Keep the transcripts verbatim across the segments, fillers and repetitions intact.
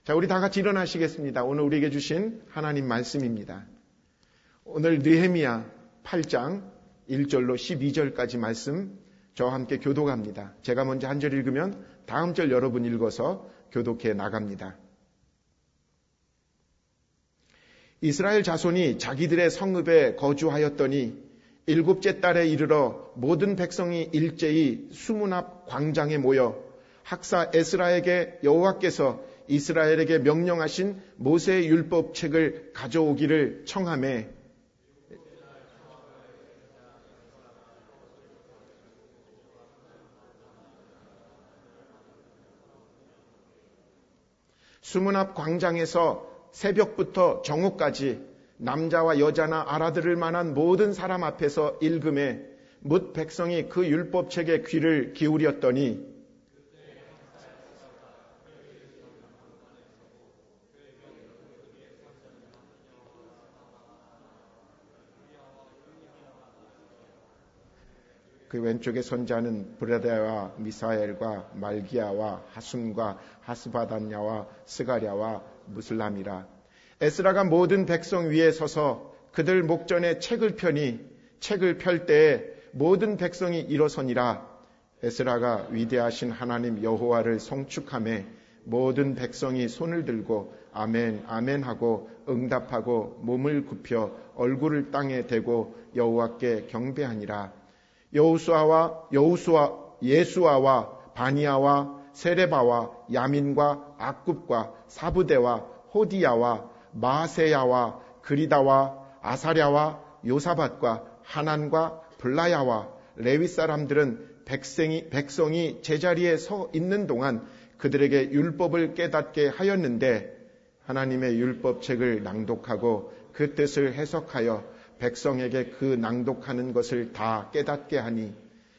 자, 우리 다 같이 일어나시겠습니다. 오늘 우리에게 주신 하나님 말씀입니다. 오늘 느헤미야 팔 장 일 절로 십이 절까지 말씀 저와 함께 교독합니다. 제가 먼저 한 절 읽으면 다음 절 여러분 읽어서 교독해 나갑니다. 이스라엘 자손이 자기들의 성읍에 거주하였더니 일곱째 달에 이르러 모든 백성이 일제히 수문 앞 광장에 모여 학사 에스라에게 여호와께서 이스라엘에게 명령하신 모세의 율법책을 가져오기를 청하매 수문 앞 광장에서 새벽부터 정오까지 남자와 여자나 알아들을 만한 모든 사람 앞에서 읽음에 뭇 백성이 그 율법책에 귀를 기울였더니 그 왼쪽의 선자는 브레다와 미사엘과 말기야와 하순과 하스바단야와 스가랴와 무슬람이라. 에스라가 모든 백성 위에 서서 그들 목전에 책을 펴니 책을 펼 때에 모든 백성이 일어서니라. 에스라가 위대하신 하나님 여호와를 송축하며 모든 백성이 손을 들고 아멘 아멘 하고 응답하고 몸을 굽혀 얼굴을 땅에 대고 여호와께 경배하니라. 여호수아와 여호수아 예수아와 바니아와 세레바와 야민과 악굽과 사부대와 호디야와 마세야와 그리다와 아사랴와 요사밧과 하난과 블라야와 레위 사람들은 백성이, 백성이 제자리에 서 있는 동안 그들에게 율법을 깨닫게 하였는데 하나님의 율법책을 낭독하고 그 뜻을 해석하여 백성에게 그 낭독하는 것을 다 깨닫게 하니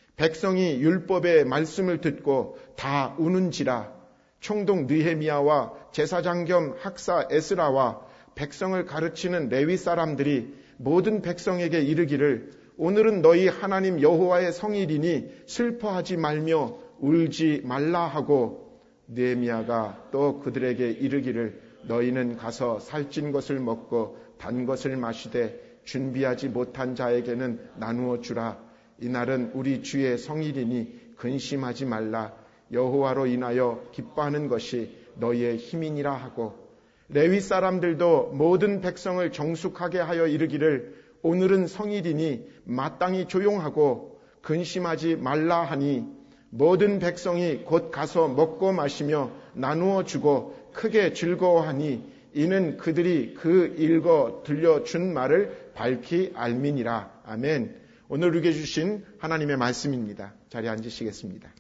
백성이 율법의 말씀을 듣고 다 우는지라. 총독 느헤미야와 제사장 겸 학사 에스라와 백성을 가르치는 레위 사람들이 모든 백성에게 이르기를 오늘은 너희 하나님 여호와의 성일이니 슬퍼하지 말며 울지 말라 하고 느헤미야가 또 그들에게 이르기를 너희는 가서 살찐 것을 먹고 단 것을 마시되 준비하지 못한 자에게는 나누어 주라. 이날은 우리 주의 성일이니 근심하지 말라. 여호와로 인하여 기뻐하는 것이 너희의 힘이니라 하고 레위 사람들도 모든 백성을 정숙하게 하여 이르기를 오늘은 성일이니 마땅히 조용하고 근심하지 말라 하니 모든 백성이 곧 가서 먹고 마시며 나누어 주고 크게 즐거워하니 이는 그들이 그 읽어 들려준 말을 밝히 알미니라. 아멘. 오늘 우리에게 주신 하나님의 말씀입니다. 자리에 앉으시겠습니다.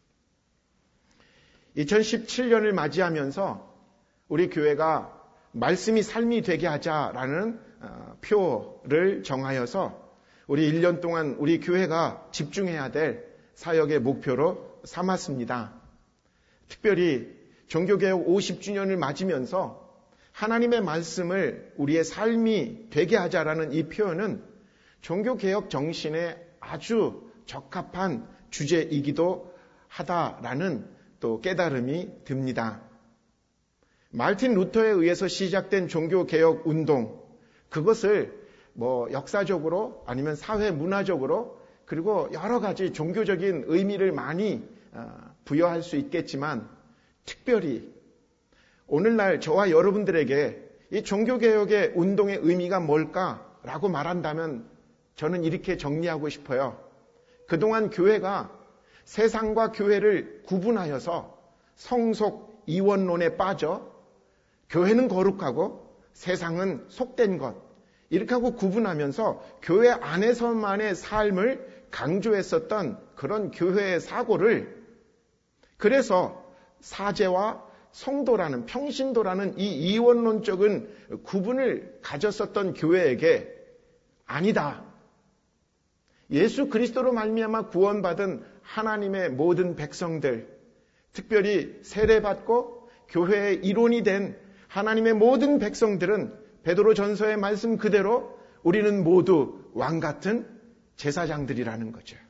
이천십칠 년을 맞이하면서 우리 교회가 말씀이 삶이 되게 하자라는 표를 정하여서 우리 일 년 동안 우리 교회가 집중해야 될 사역의 목표로 삼았습니다. 특별히 종교개혁 오십 주년을 맞으면서 하나님의 말씀을 우리의 삶이 되게 하자라는 이 표현은 종교개혁 정신에 아주 적합한 주제이기도 하다라는 또 깨달음이 듭니다. 마르틴 루터에 의해서 시작된 종교개혁 운동, 그것을 뭐 역사적으로 아니면 사회 문화적으로 그리고 여러 가지 종교적인 의미를 많이 부여할 수 있겠지만 특별히 오늘날 저와 여러분들에게 이 종교개혁의 운동의 의미가 뭘까라고 말한다면 저는 이렇게 정리하고 싶어요. 그동안 교회가 세상과 교회를 구분하여서 성속 이원론에 빠져 교회는 거룩하고 세상은 속된 것 이렇게 하고 구분하면서 교회 안에서만의 삶을 강조했었던 그런 교회의 사고를 그래서 사제와 성도라는 평신도라는 이 이원론적인 구분을 가졌었던 교회에게 아니다. 예수 그리스도로 말미암아 구원받은 하나님의 모든 백성들, 특별히 세례받고 교회의 일원이 된 하나님의 모든 백성들은 베드로 전서의 말씀 그대로 우리는 모두 왕같은 제사장들이라는 거죠.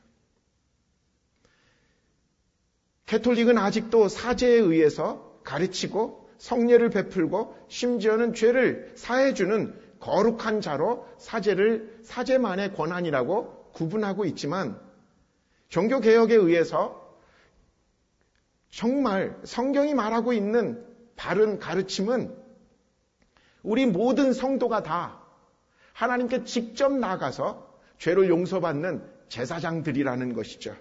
캐톨릭은 아직도 사제에 의해서 가르치고 성례를 베풀고 심지어는 죄를 사해주는 거룩한 자로 사제를 사제만의 권한이라고 구분하고 있지만 종교개혁에 의해서 정말 성경이 말하고 있는 바른 가르침은 우리 모든 성도가 다 하나님께 직접 나가서 죄를 용서받는 제사장들이라는 것이죠.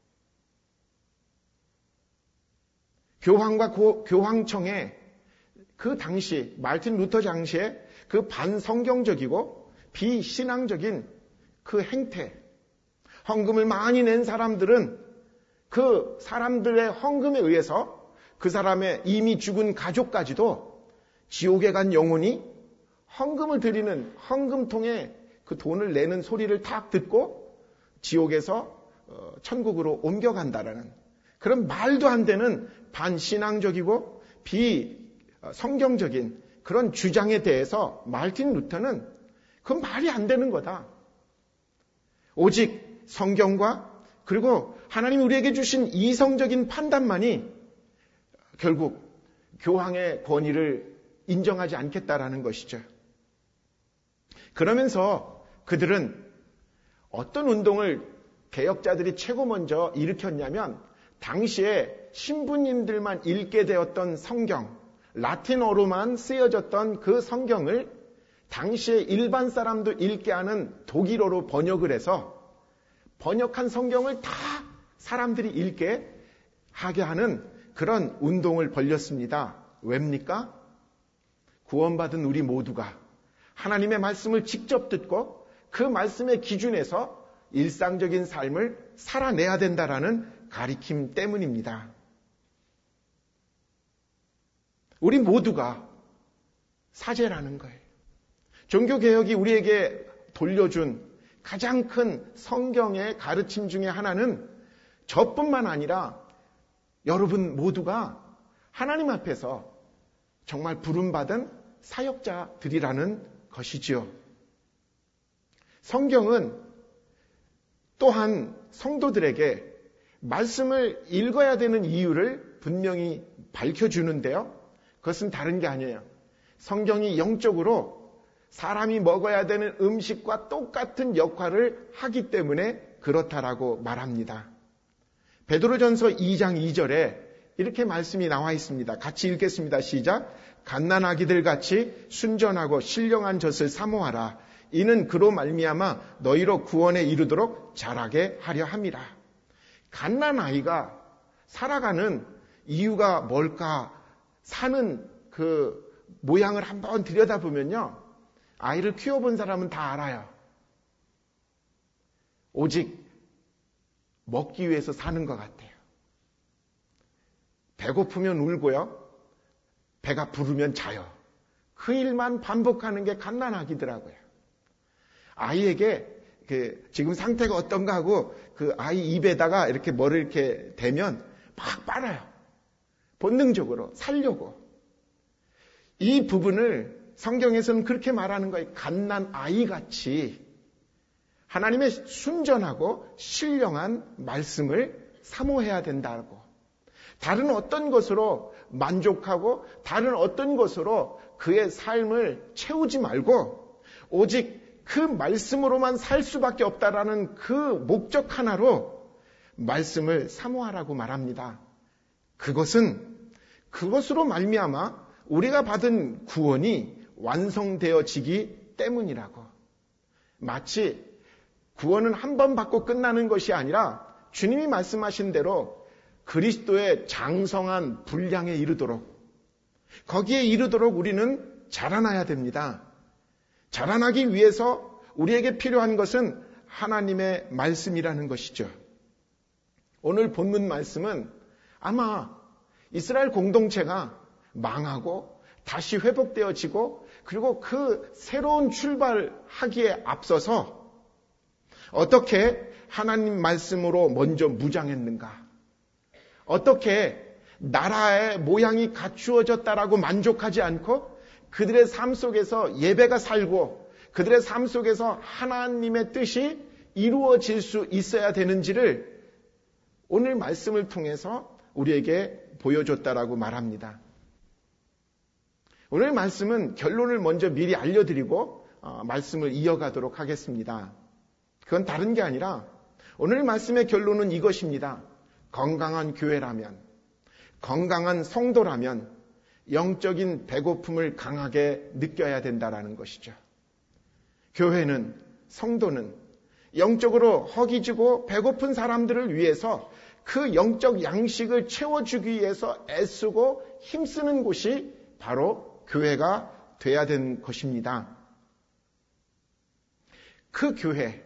교황과 고, 교황청의 그 당시 마르틴 루터 당시에 그 반성경적이고 비신앙적인 그 행태, 헌금을 많이 낸 사람들은 그 사람들의 헌금에 의해서 그 사람의 이미 죽은 가족까지도 지옥에 간 영혼이 헌금을 드리는 헌금통에 그 돈을 내는 소리를 딱 듣고 지옥에서 천국으로 옮겨간다라는 그런 말도 안 되는 반신앙적이고 비성경적인 그런 주장에 대해서 마르틴 루터는 그건 말이 안 되는 거다. 오직 성경과 그리고 하나님이 우리에게 주신 이성적인 판단만이 결국 교황의 권위를 인정하지 않겠다라는 것이죠. 그러면서 그들은 어떤 운동을 개혁자들이 최고 먼저 일으켰냐면 당시에 신부님들만 읽게 되었던 성경, 라틴어로만 쓰여졌던 그 성경을 당시에 일반 사람도 읽게 하는 독일어로 번역을 해서 번역한 성경을 다 사람들이 읽게 하게 하는 그런 운동을 벌였습니다. 왜입니까? 구원받은 우리 모두가 하나님의 말씀을 직접 듣고 그 말씀의 기준에서 일상적인 삶을 살아내야 된다라는 가리킴 때문입니다. 우리 모두가 사제라는 거예요. 종교개혁이 우리에게 돌려준 가장 큰 성경의 가르침 중에 하나는 저뿐만 아니라 여러분 모두가 하나님 앞에서 정말 부름받은 사역자들이라는 것이지요. 성경은 또한 성도들에게 말씀을 읽어야 되는 이유를 분명히 밝혀주는데요. 그것은 다른 게 아니에요. 성경이 영적으로 사람이 먹어야 되는 음식과 똑같은 역할을 하기 때문에 그렇다라고 말합니다. 베드로전서 이 장 이 절에 이렇게 말씀이 나와 있습니다. 같이 읽겠습니다. 시작. 갓난아기들 같이 순전하고 신령한 젖을 사모하라. 이는 그로 말미암아 너희로 구원에 이르도록 자라게 하려 함이라. 갓난아이가 살아가는 이유가 뭘까? 사는 그 모양을 한번 들여다보면요. 아이를 키워본 사람은 다 알아요. 오직 먹기 위해서 사는 것 같아요. 배고프면 울고요. 배가 부르면 자요. 그 일만 반복하는 게 갓난아기더라고요. 아이에게 그 지금 상태가 어떤가 하고 그 아이 입에다가 이렇게 뭐를 이렇게 대면 막 빨아요. 본능적으로 살려고. 이 부분을 성경에서는 그렇게 말하는 거예요. 갓난아이같이 하나님의 순전하고 신령한 말씀을 사모해야 된다고. 다른 어떤 것으로 만족하고 다른 어떤 것으로 그의 삶을 채우지 말고 오직 그 말씀으로만 살 수밖에 없다라는 그 목적 하나로 말씀을 사모하라고 말합니다. 그것은 그것으로 말미암아 우리가 받은 구원이 완성되어지기 때문이라고. 마치 구원은 한 번 받고 끝나는 것이 아니라 주님이 말씀하신 대로 그리스도의 장성한 분량에 이르도록 거기에 이르도록 우리는 자라나야 됩니다. 자라나기 위해서 우리에게 필요한 것은 하나님의 말씀이라는 것이죠. 오늘 본문 말씀은 아마 이스라엘 공동체가 망하고 다시 회복되어지고 그리고 그 새로운 출발하기에 앞서서 어떻게 하나님 말씀으로 먼저 무장했는가? 어떻게 나라의 모양이 갖추어졌다라고 만족하지 않고 그들의 삶 속에서 예배가 살고 그들의 삶 속에서 하나님의 뜻이 이루어질 수 있어야 되는지를 오늘 말씀을 통해서 우리에게 보여줬다라고 말합니다. 오늘 말씀은 결론을 먼저 미리 알려드리고 어, 말씀을 이어가도록 하겠습니다. 그건 다른 게 아니라 오늘 말씀의 결론은 이것입니다. 건강한 교회라면, 건강한 성도라면 영적인 배고픔을 강하게 느껴야 된다라는 것이죠. 교회는, 성도는 영적으로 허기지고 배고픈 사람들을 위해서 그 영적 양식을 채워주기 위해서 애쓰고 힘쓰는 곳이 바로 교회가 돼야 되는 것입니다. 그 교회,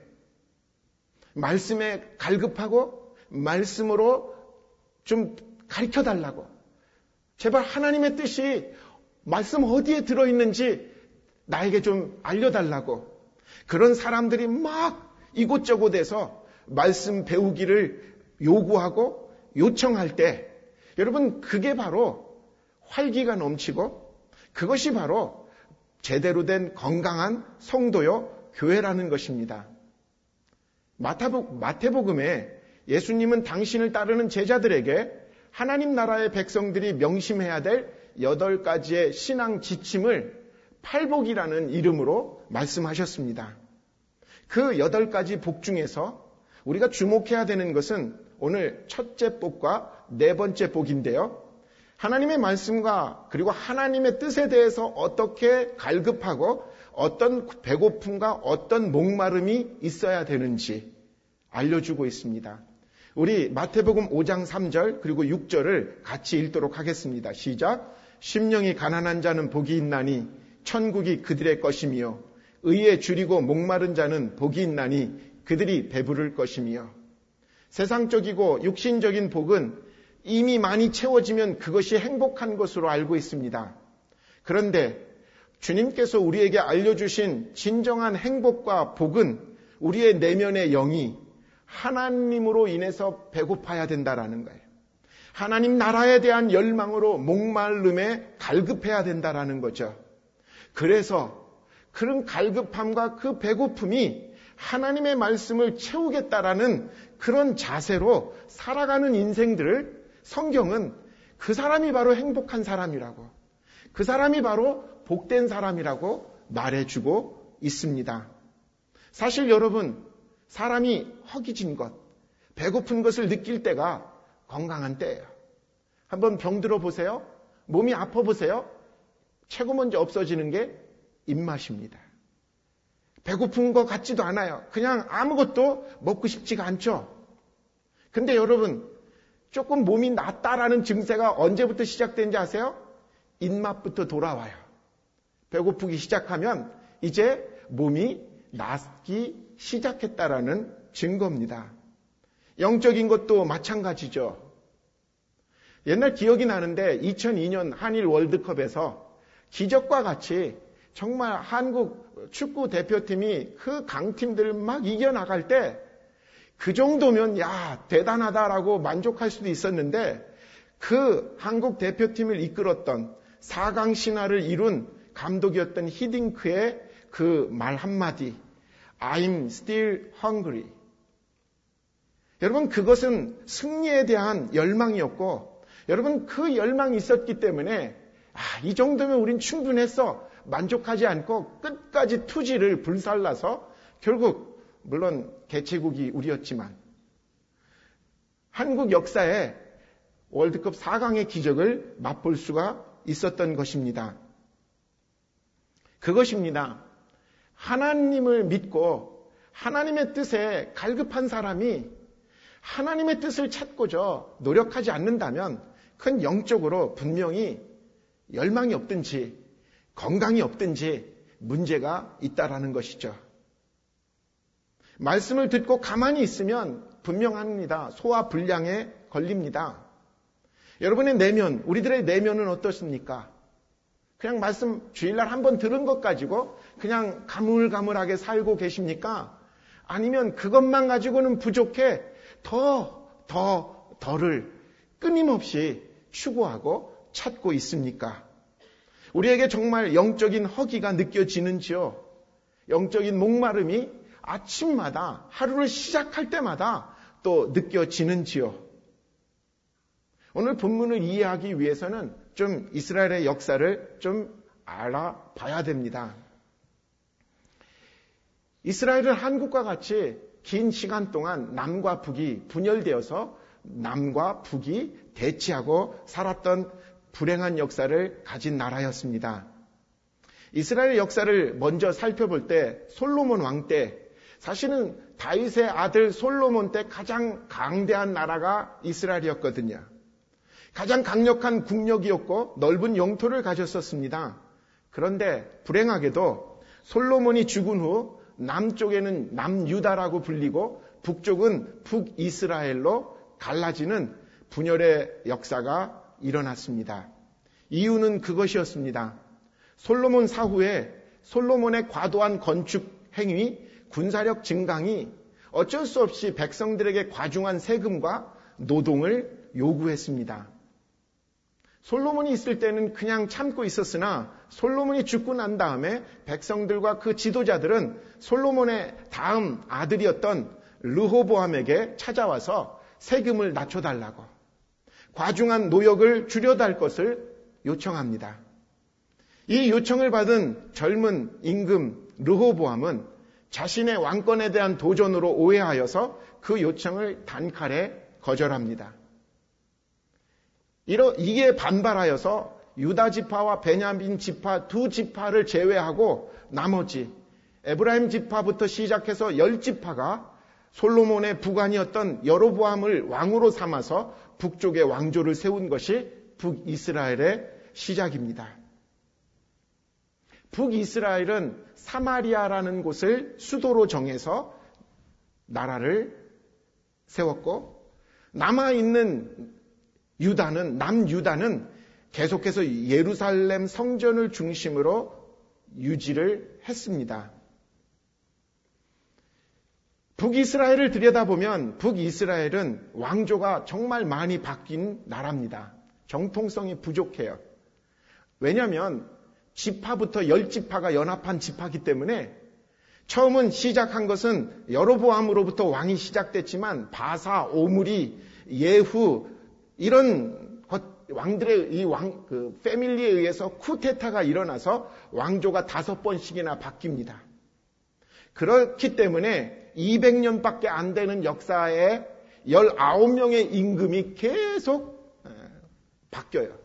말씀에 갈급하고 말씀으로 좀 가르쳐달라고, 제발 하나님의 뜻이 말씀 어디에 들어있는지 나에게 좀 알려달라고, 그런 사람들이 막 이곳저곳에서 말씀 배우기를 요구하고 요청할 때, 여러분 그게 바로 활기가 넘치고 그것이 바로 제대로 된 건강한 성도요 교회라는 것입니다. 마태복, 마태복음에 예수님은 당신을 따르는 제자들에게 하나님 나라의 백성들이 명심해야 될 여덟 가지의 신앙 지침을 팔복이라는 이름으로 말씀하셨습니다. 그 여덟 가지 복 중에서 우리가 주목해야 되는 것은 오늘 첫째 복과 네 번째 복인데요. 하나님의 말씀과 그리고 하나님의 뜻에 대해서 어떻게 갈급하고 어떤 배고픔과 어떤 목마름이 있어야 되는지 알려주고 있습니다. 우리 마태복음 오 장 삼 절 그리고 육 절을 같이 읽도록 하겠습니다. 시작. 심령이 가난한 자는 복이 있나니 천국이 그들의 것이며 의에 줄이고 목마른 자는 복이 있나니 그들이 배부를 것이며. 세상적이고 육신적인 복은 이미 많이 채워지면 그것이 행복한 것으로 알고 있습니다. 그런데 주님께서 우리에게 알려주신 진정한 행복과 복은 우리의 내면의 영이 하나님으로 인해서 배고파야 된다라는 거예요. 하나님 나라에 대한 열망으로 목마름에 갈급해야 된다라는 거죠. 그래서 그런 갈급함과 그 배고픔이 하나님의 말씀을 채우겠다라는 그런 자세로 살아가는 인생들을 성경은 그 사람이 바로 행복한 사람이라고, 그 사람이 바로 복된 사람이라고 말해주고 있습니다. 사실 여러분, 사람이 허기진 것, 배고픈 것을 느낄 때가 건강한 때예요. 한번 병들어 보세요. 몸이 아파 보세요. 최고 먼저 없어지는 게 입맛입니다. 배고픈 것 같지도 않아요. 그냥 아무것도 먹고 싶지가 않죠. 근데 여러분, 조금 몸이 낫다라는 증세가 언제부터 시작된지 아세요? 입맛부터 돌아와요. 배고프기 시작하면 이제 몸이 낫기 시작했다라는 증거입니다. 영적인 것도 마찬가지죠. 옛날 기억이 나는데 이천이 년 한일 월드컵에서 기적과 같이 정말 한국 축구 대표팀이 그 강팀들을 막 이겨나갈 때 그 정도면 야 대단하다라고 만족할 수도 있었는데, 그 한국 대표팀을 이끌었던 사 강 신화를 이룬 감독이었던 히딩크의 그 말 한마디, I'm still hungry. 여러분, 그것은 승리에 대한 열망이었고, 여러분 그 열망이 있었기 때문에 아, 이 정도면 우린 충분했어 만족하지 않고 끝까지 투지를 불살라서 결국 물론 개최국이 우리였지만 한국 역사에 월드컵 사 강의 기적을 맛볼 수가 있었던 것입니다. 그것입니다. 하나님을 믿고 하나님의 뜻에 갈급한 사람이 하나님의 뜻을 찾고자 노력하지 않는다면 큰 영적으로 분명히 열망이 없든지 건강이 없든지 문제가 있다라는 것이죠. 말씀을 듣고 가만히 있으면 분명합니다. 소화 불량에 걸립니다. 여러분의 내면, 우리들의 내면은 어떻습니까? 그냥 말씀 주일날 한번 들은 것 가지고 그냥 가물가물하게 살고 계십니까? 아니면 그것만 가지고는 부족해 더, 더, 더를 끊임없이 추구하고 찾고 있습니까? 우리에게 정말 영적인 허기가 느껴지는지요? 영적인 목마름이 아침마다 하루를 시작할 때마다 또 느껴지는지요? 오늘 본문을 이해하기 위해서는 좀 이스라엘의 역사를 좀 알아봐야 됩니다. 이스라엘은 한국과 같이 긴 시간 동안 남과 북이 분열되어서 남과 북이 대치하고 살았던 불행한 역사를 가진 나라였습니다. 이스라엘 역사를 먼저 살펴볼 때 솔로몬 왕 때, 사실은 다윗의 아들 솔로몬 때 가장 강대한 나라가 이스라엘이었거든요. 가장 강력한 국력이었고 넓은 영토를 가졌었습니다. 그런데 불행하게도 솔로몬이 죽은 후 남쪽에는 남유다라고 불리고 북쪽은 북이스라엘로 갈라지는 분열의 역사가 일어났습니다. 이유는 그것이었습니다. 솔로몬 사후에 솔로몬의 과도한 건축 행위, 군사력 증강이 어쩔 수 없이 백성들에게 과중한 세금과 노동을 요구했습니다. 솔로몬이 있을 때는 그냥 참고 있었으나 솔로몬이 죽고 난 다음에 백성들과 그 지도자들은 솔로몬의 다음 아들이었던 르호보암에게 찾아와서 세금을 낮춰달라고, 과중한 노역을 줄여달 것을 요청합니다. 이 요청을 받은 젊은 임금 르호보암은 자신의 왕권에 대한 도전으로 오해하여서 그 요청을 단칼에 거절합니다. 이러, 이에 반발하여서 유다 지파와 베냐민 지파 두 지파를 제외하고 나머지 에브라임 지파부터 시작해서 열 지파가 솔로몬의 부관이었던 여로보암을 왕으로 삼아서 북쪽에 왕조를 세운 것이 북이스라엘의 시작입니다. 북이스라엘은 사마리아라는 곳을 수도로 정해서 나라를 세웠고, 남아있는 유다는, 남유다는 계속해서 예루살렘 성전을 중심으로 유지를 했습니다. 북이스라엘을 들여다보면 북이스라엘은 왕조가 정말 많이 바뀐 나라입니다. 정통성이 부족해요. 왜냐하면 지파부터 열 지파가 연합한 지파이기 때문에 처음은 시작한 것은 여로보암으로부터 왕이 시작됐지만 바사, 오므리, 예후 이런 것, 왕들의 이 왕, 그 패밀리에 의해서 쿠데타가 일어나서 왕조가 다섯 번씩이나 바뀝니다. 그렇기 때문에 이백 년밖에 안 되는 역사에 열아홉 명의 임금이 계속 바뀌어요.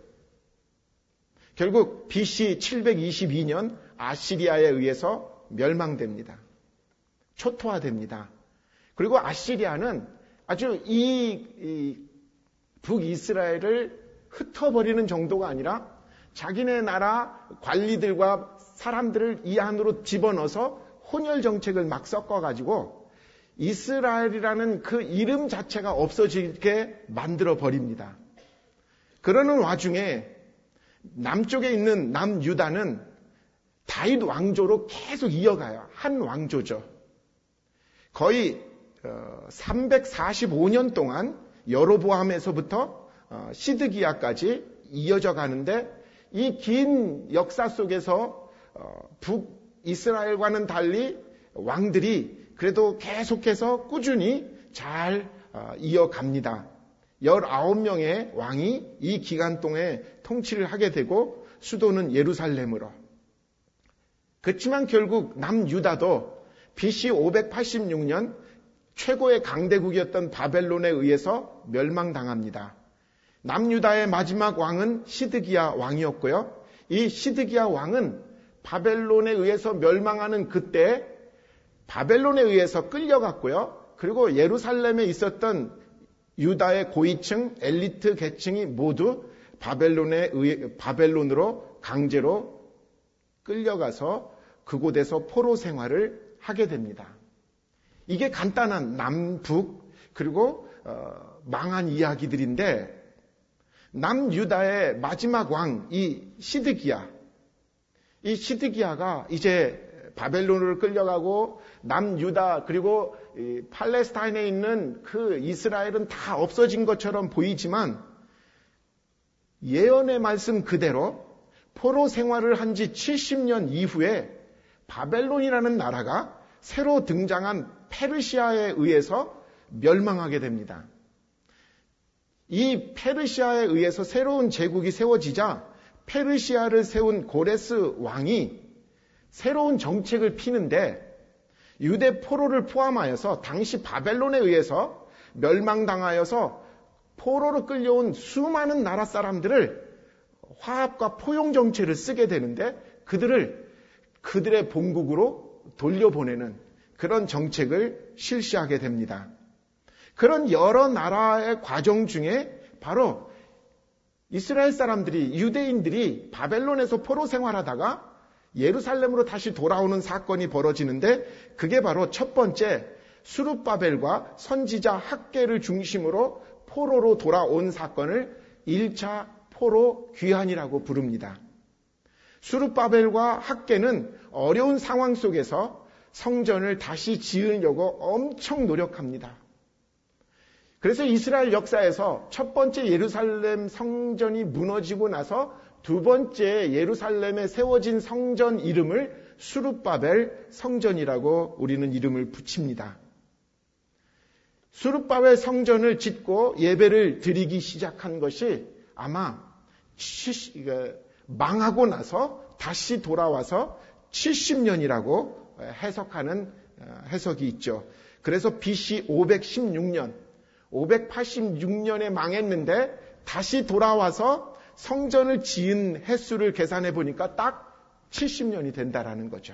결국 비씨 칠백이십이 년 아시리아에 의해서 멸망됩니다. 초토화됩니다. 그리고 아시리아는 아주 이, 이 북이스라엘을 흩어버리는 정도가 아니라 자기네 나라 관리들과 사람들을 이 안으로 집어넣어서 혼혈 정책을 막 섞어가지고 이스라엘이라는 그 이름 자체가 없어지게 만들어 버립니다. 그러는 와중에 남쪽에 있는 남유다는 다윗 왕조로 계속 이어가요. 한 왕조죠. 거의 삼백사십오 년 동안 여로보암에서부터 시드기야까지 이어져 가는데, 이 긴 역사 속에서 북이스라엘과는 달리 왕들이 그래도 계속해서 꾸준히 잘 이어갑니다. 열아홉 명의 왕이 이 기간 동안에 통치를 하게 되고 수도는 예루살렘으로. 그렇지만 결국 남유다도 비씨 오백팔십육 년 최고의 강대국이었던 바벨론에 의해서 멸망당합니다. 남유다의 마지막 왕은 시드기야 왕이었고요. 이 시드기야 왕은 바벨론에 의해서 멸망하는 그때 바벨론에 의해서 끌려갔고요. 그리고 예루살렘에 있었던 유다의 고위층, 엘리트 계층이 모두 바벨론에 의해, 바벨론으로 강제로 끌려가서 그곳에서 포로 생활을 하게 됩니다. 이게 간단한 남북 그리고 어, 망한 이야기들인데, 남유다의 마지막 왕 이 시드기야, 이 시드기야가 이제 바벨론으로 끌려가고 남유다 그리고 이 팔레스타인에 있는 그 이스라엘은 다 없어진 것처럼 보이지만, 예언의 말씀 그대로 포로 생활을 한 지 칠십 년 이후에 바벨론이라는 나라가 새로 등장한 페르시아에 의해서 멸망하게 됩니다. 이 페르시아에 의해서 새로운 제국이 세워지자 페르시아를 세운 고레스 왕이 새로운 정책을 피는데 유대 포로를 포함하여서 당시 바벨론에 의해서 멸망당하여서 포로로 끌려온 수많은 나라 사람들을 화합과 포용 정책을 쓰게 되는데 그들을 그들의 본국으로 돌려보내는 그런 정책을 실시하게 됩니다. 그런 여러 나라의 과정 중에 바로 이스라엘 사람들이, 유대인들이 바벨론에서 포로 생활하다가 예루살렘으로 다시 돌아오는 사건이 벌어지는데 그게 바로 첫 번째 수룹바벨과 선지자 학개를 중심으로 포로로 돌아온 사건을 일 차 포로 귀환이라고 부릅니다. 수룹바벨과 학개는 어려운 상황 속에서 성전을 다시 지으려고 엄청 노력합니다. 그래서 이스라엘 역사에서 첫 번째 예루살렘 성전이 무너지고 나서 두 번째 예루살렘에 세워진 성전 이름을 수룹바벨 성전이라고 우리는 이름을 붙입니다. 수룹바벨 성전을 짓고 예배를 드리기 시작한 것이 아마 망하고 나서 다시 돌아와서 칠십 년이라고 해석하는 해석이 있죠. 그래서 비씨 오백십육 년, 오백팔십육 년에 망했는데 다시 돌아와서 성전을 지은 횟수를 계산해 보니까 딱 칠십 년이 된다라는 거죠.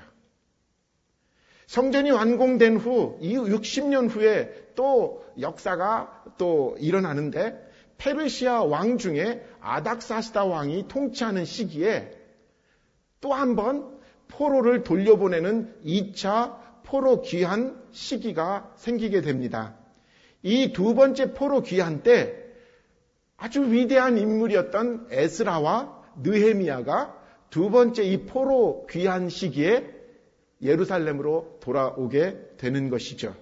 성전이 완공된 후, 이후 육십 년 후에 또 역사가 또 일어나는데 페르시아 왕 중에 아닥사스다 왕이 통치하는 시기에 또 한 번 포로를 돌려보내는 이 차 포로 귀환 시기가 생기게 됩니다. 이 두 번째 포로 귀환 때 아주 위대한 인물이었던 에스라와 느헤미야가 두 번째 이 포로 귀환 시기에 예루살렘으로 돌아오게 되는 것이죠.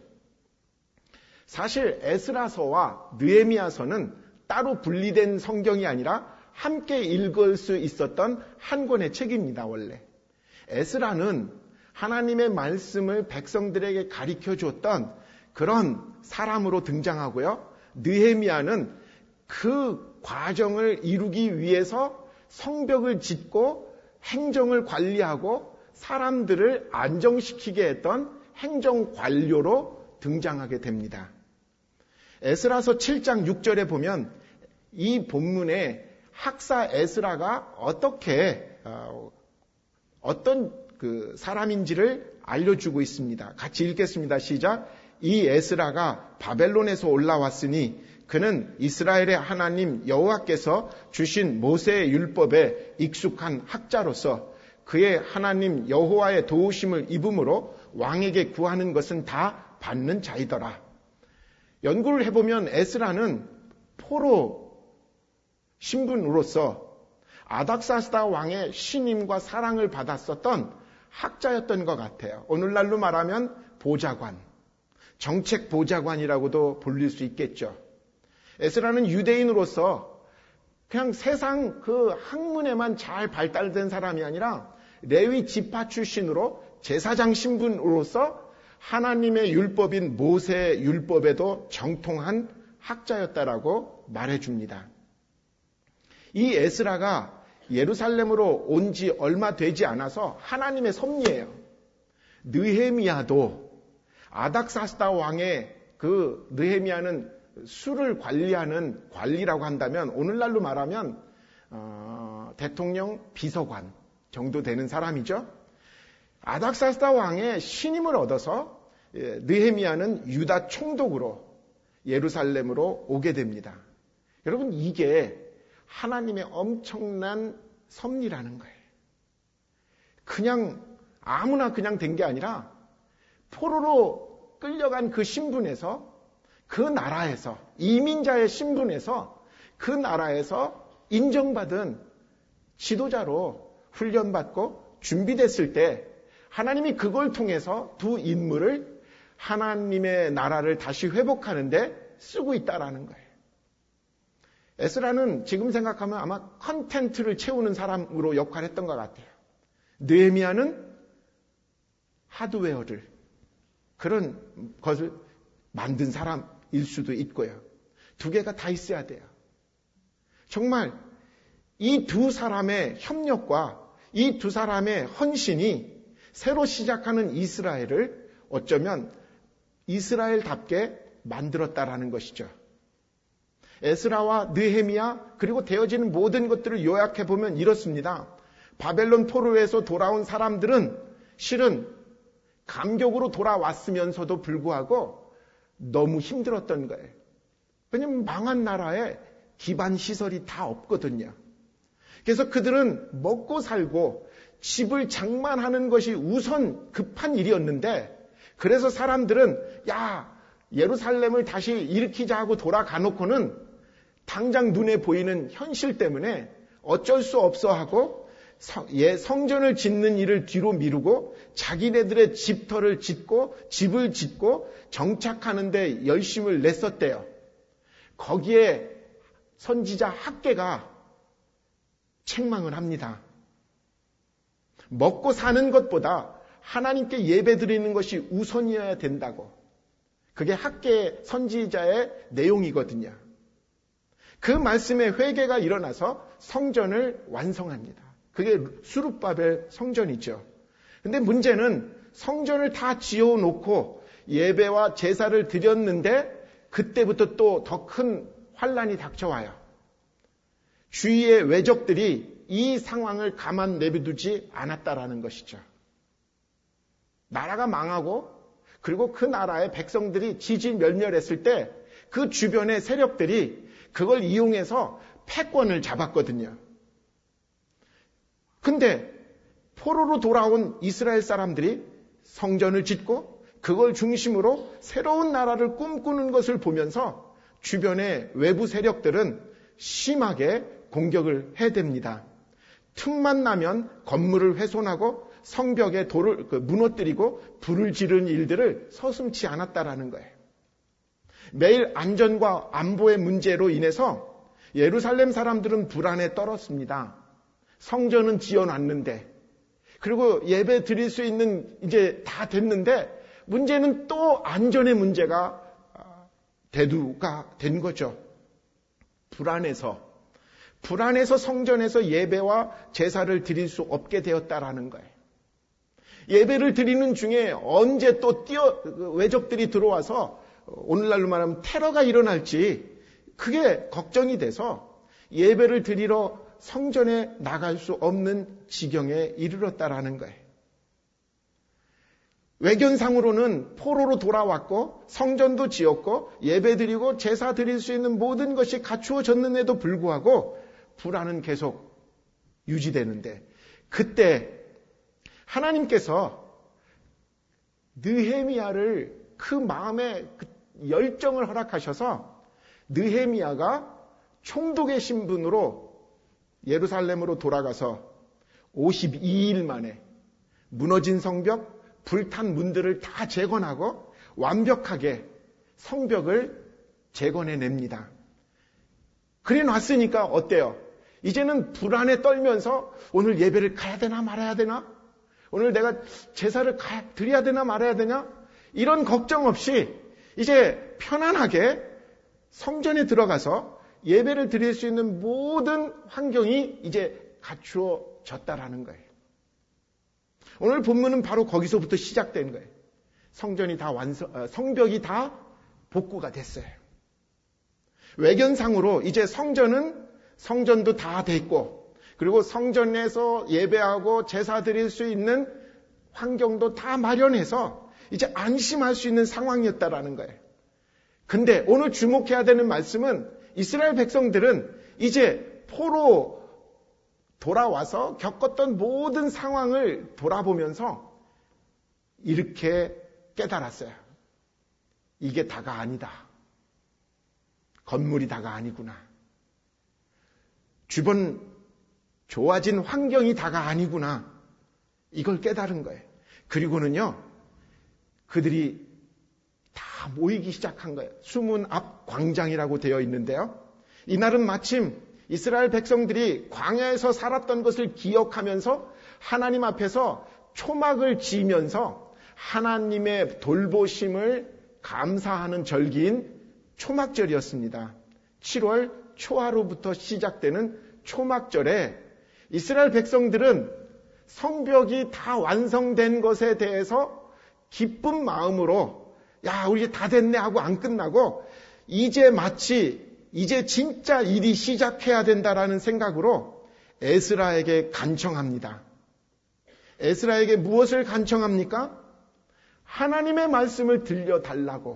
사실 에스라서와 느헤미야서는 따로 분리된 성경이 아니라 함께 읽을 수 있었던 한 권의 책입니다. 원래 에스라는 하나님의 말씀을 백성들에게 가르쳐 주었던 그런 사람으로 등장하고요. 느헤미야는 그 과정을 이루기 위해서 성벽을 짓고 행정을 관리하고 사람들을 안정시키게 했던 행정관료로 등장하게 됩니다. 에스라서 칠 장 육 절에 보면 이 본문에 학사 에스라가 어떻게 어, 어떤 그 사람인지를 알려주고 있습니다. 같이 읽겠습니다. 시작. 이 에스라가 바벨론에서 올라왔으니 그는 이스라엘의 하나님 여호와께서 주신 모세의 율법에 익숙한 학자로서 그의 하나님 여호와의 도우심을 입음으로 왕에게 구하는 것은 다 받는 자이더라. 연구를 해보면 에스라는 포로 신분으로서 아닥사스다 왕의 신임과 사랑을 받았었던 학자였던 것 같아요. 오늘날로 말하면 보좌관, 정책 보좌관이라고도 불릴 수 있겠죠. 에스라는 유대인으로서 그냥 세상 그 학문에만 잘 발달된 사람이 아니라 레위 지파 출신으로 제사장 신분으로서 하나님의 율법인 모세의 율법에도 정통한 학자였다라고 말해줍니다. 이 에스라가 예루살렘으로 온 지 얼마 되지 않아서 하나님의 섭리예요. 느헤미야도 아닥사스다 왕의 그 느헤미야는 수를 관리하는 관리라고 한다면 오늘날로 말하면 어, 대통령 비서관 정도 되는 사람이죠. 아닥사스다 왕의 신임을 얻어서 느헤미야는 유다 총독으로 예루살렘으로 오게 됩니다. 여러분 이게 하나님의 엄청난 섭리라는 거예요. 그냥 아무나 그냥 된 게 아니라 포로로 끌려간 그 신분에서 그 나라에서 이민자의 신분에서 그 나라에서 인정받은 지도자로 훈련받고 준비됐을 때 하나님이 그걸 통해서 두 인물을 하나님의 나라를 다시 회복하는데 쓰고 있다라는 거예요. 에스라는 지금 생각하면 아마 컨텐츠를 채우는 사람으로 역할했던 것 같아요. 느헤미야는 하드웨어를 그런 것을 만든 사람일 수도 있고요. 두 개가 다 있어야 돼요. 정말 이 두 사람의 협력과 이 두 사람의 헌신이 새로 시작하는 이스라엘을 어쩌면 이스라엘답게 만들었다라는 것이죠. 에스라와 느헤미야 그리고 되어지는 모든 것들을 요약해 보면 이렇습니다. 바벨론 포로에서 돌아온 사람들은 실은 감격으로 돌아왔으면서도 불구하고 너무 힘들었던 거예요. 왜냐하면 망한 나라에 기반 시설이 다 없거든요. 그래서 그들은 먹고 살고 집을 장만하는 것이 우선 급한 일이었는데, 그래서 사람들은 야 예루살렘을 다시 일으키자 하고 돌아가 놓고는 당장 눈에 보이는 현실 때문에 어쩔 수 없어 하고 성전을 짓는 일을 뒤로 미루고 자기네들의 집터를 짓고 집을 짓고 정착하는 데 열심을 냈었대요. 거기에 선지자 학개가 책망을 합니다. 먹고 사는 것보다 하나님께 예배드리는 것이 우선이어야 된다고. 그게 학개 선지자의 내용이거든요. 그 말씀에 회개가 일어나서 성전을 완성합니다. 그게 수룹바벨 성전이죠. 근데 문제는 성전을 다 지어놓고 예배와 제사를 드렸는데 그때부터 또 더 큰 환란이 닥쳐와요. 주위의 외적들이 이 상황을 가만 내비두지 않았다라는 것이죠. 나라가 망하고 그리고 그 나라의 백성들이 지지멸멸했을 때 그 주변의 세력들이 그걸 이용해서 패권을 잡았거든요. 근데 포로로 돌아온 이스라엘 사람들이 성전을 짓고 그걸 중심으로 새로운 나라를 꿈꾸는 것을 보면서 주변의 외부 세력들은 심하게 공격을 해댑니다. 틈만 나면 건물을 훼손하고 성벽에 돌을 무너뜨리고 불을 지르는 일들을 서슴지 않았다라는 거예요. 매일 안전과 안보의 문제로 인해서 예루살렘 사람들은 불안에 떨었습니다. 성전은 지어놨는데, 그리고 예배 드릴 수 있는 이제 다 됐는데 문제는 또 안전의 문제가 대두가 된 거죠. 불안해서 불안해서 성전에서 예배와 제사를 드릴 수 없게 되었다라는 거예요. 예배를 드리는 중에 언제 또 뛰어 외적들이 들어와서 오늘날로 말하면 테러가 일어날지 그게 걱정이 돼서 예배를 드리러 성전에 나갈 수 없는 지경에 이르렀다라는 거예요. 외견상으로는 포로로 돌아왔고 성전도 지었고 예배드리고 제사 드릴 수 있는 모든 것이 갖추어졌는데도 불구하고 불안은 계속 유지되는데, 그때 하나님께서 느헤미야를 그 마음에 그 열정을 허락하셔서 느헤미야가 총독의 신분으로 예루살렘으로 돌아가서 오십이 일 만에 무너진 성벽, 불탄 문들을 다 재건하고 완벽하게 성벽을 재건해냅니다. 그래 놨으니까 어때요? 이제는 불안에 떨면서 오늘 예배를 가야 되나 말아야 되나? 오늘 내가 제사를 가야, 드려야 되나 말아야 되나? 이런 걱정 없이 이제 편안하게 성전에 들어가서 예배를 드릴 수 있는 모든 환경이 이제 갖추어졌다라는 거예요. 오늘 본문은 바로 거기서부터 시작된 거예요. 성전이 다 완성, 성벽이 다 복구가 됐어요. 외견상으로 이제 성전은 성전도 다 됐고, 그리고 성전에서 예배하고 제사 드릴 수 있는 환경도 다 마련해서 이제 안심할 수 있는 상황이었다라는 거예요. 근데 오늘 주목해야 되는 말씀은 이스라엘 백성들은 이제 포로 돌아와서 겪었던 모든 상황을 돌아보면서 이렇게 깨달았어요. 이게 다가 아니다. 건물이 다가 아니구나. 주변 좋아진 환경이 다가 아니구나. 이걸 깨달은 거예요. 그리고는요, 그들이 다 모이기 시작한 거예요. 수문 앞 광장이라고 되어 있는데요. 이날은 마침 이스라엘 백성들이 광야에서 살았던 것을 기억하면서 하나님 앞에서 초막을 지으면서 하나님의 돌보심을 감사하는 절기인 초막절이었습니다. 칠월 초하루부터 시작되는 초막절에 이스라엘 백성들은 성벽이 다 완성된 것에 대해서 기쁜 마음으로 야, 우리 이제 다 됐네 하고 안 끝나고 이제 마치 이제 진짜 일이 시작해야 된다라는 생각으로 에스라에게 간청합니다. 에스라에게 무엇을 간청합니까? 하나님의 말씀을 들려달라고.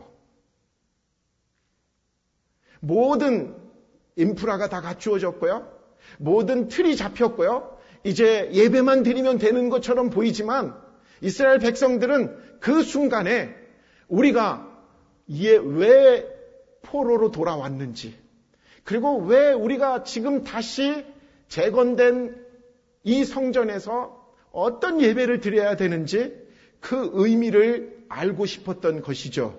모든 인프라가 다 갖추어졌고요. 모든 틀이 잡혔고요. 이제 예배만 드리면 되는 것처럼 보이지만 이스라엘 백성들은 그 순간에 우리가 이에 왜 포로로 돌아왔는지, 그리고 왜 우리가 지금 다시 재건된 이 성전에서 어떤 예배를 드려야 되는지 그 의미를 알고 싶었던 것이죠.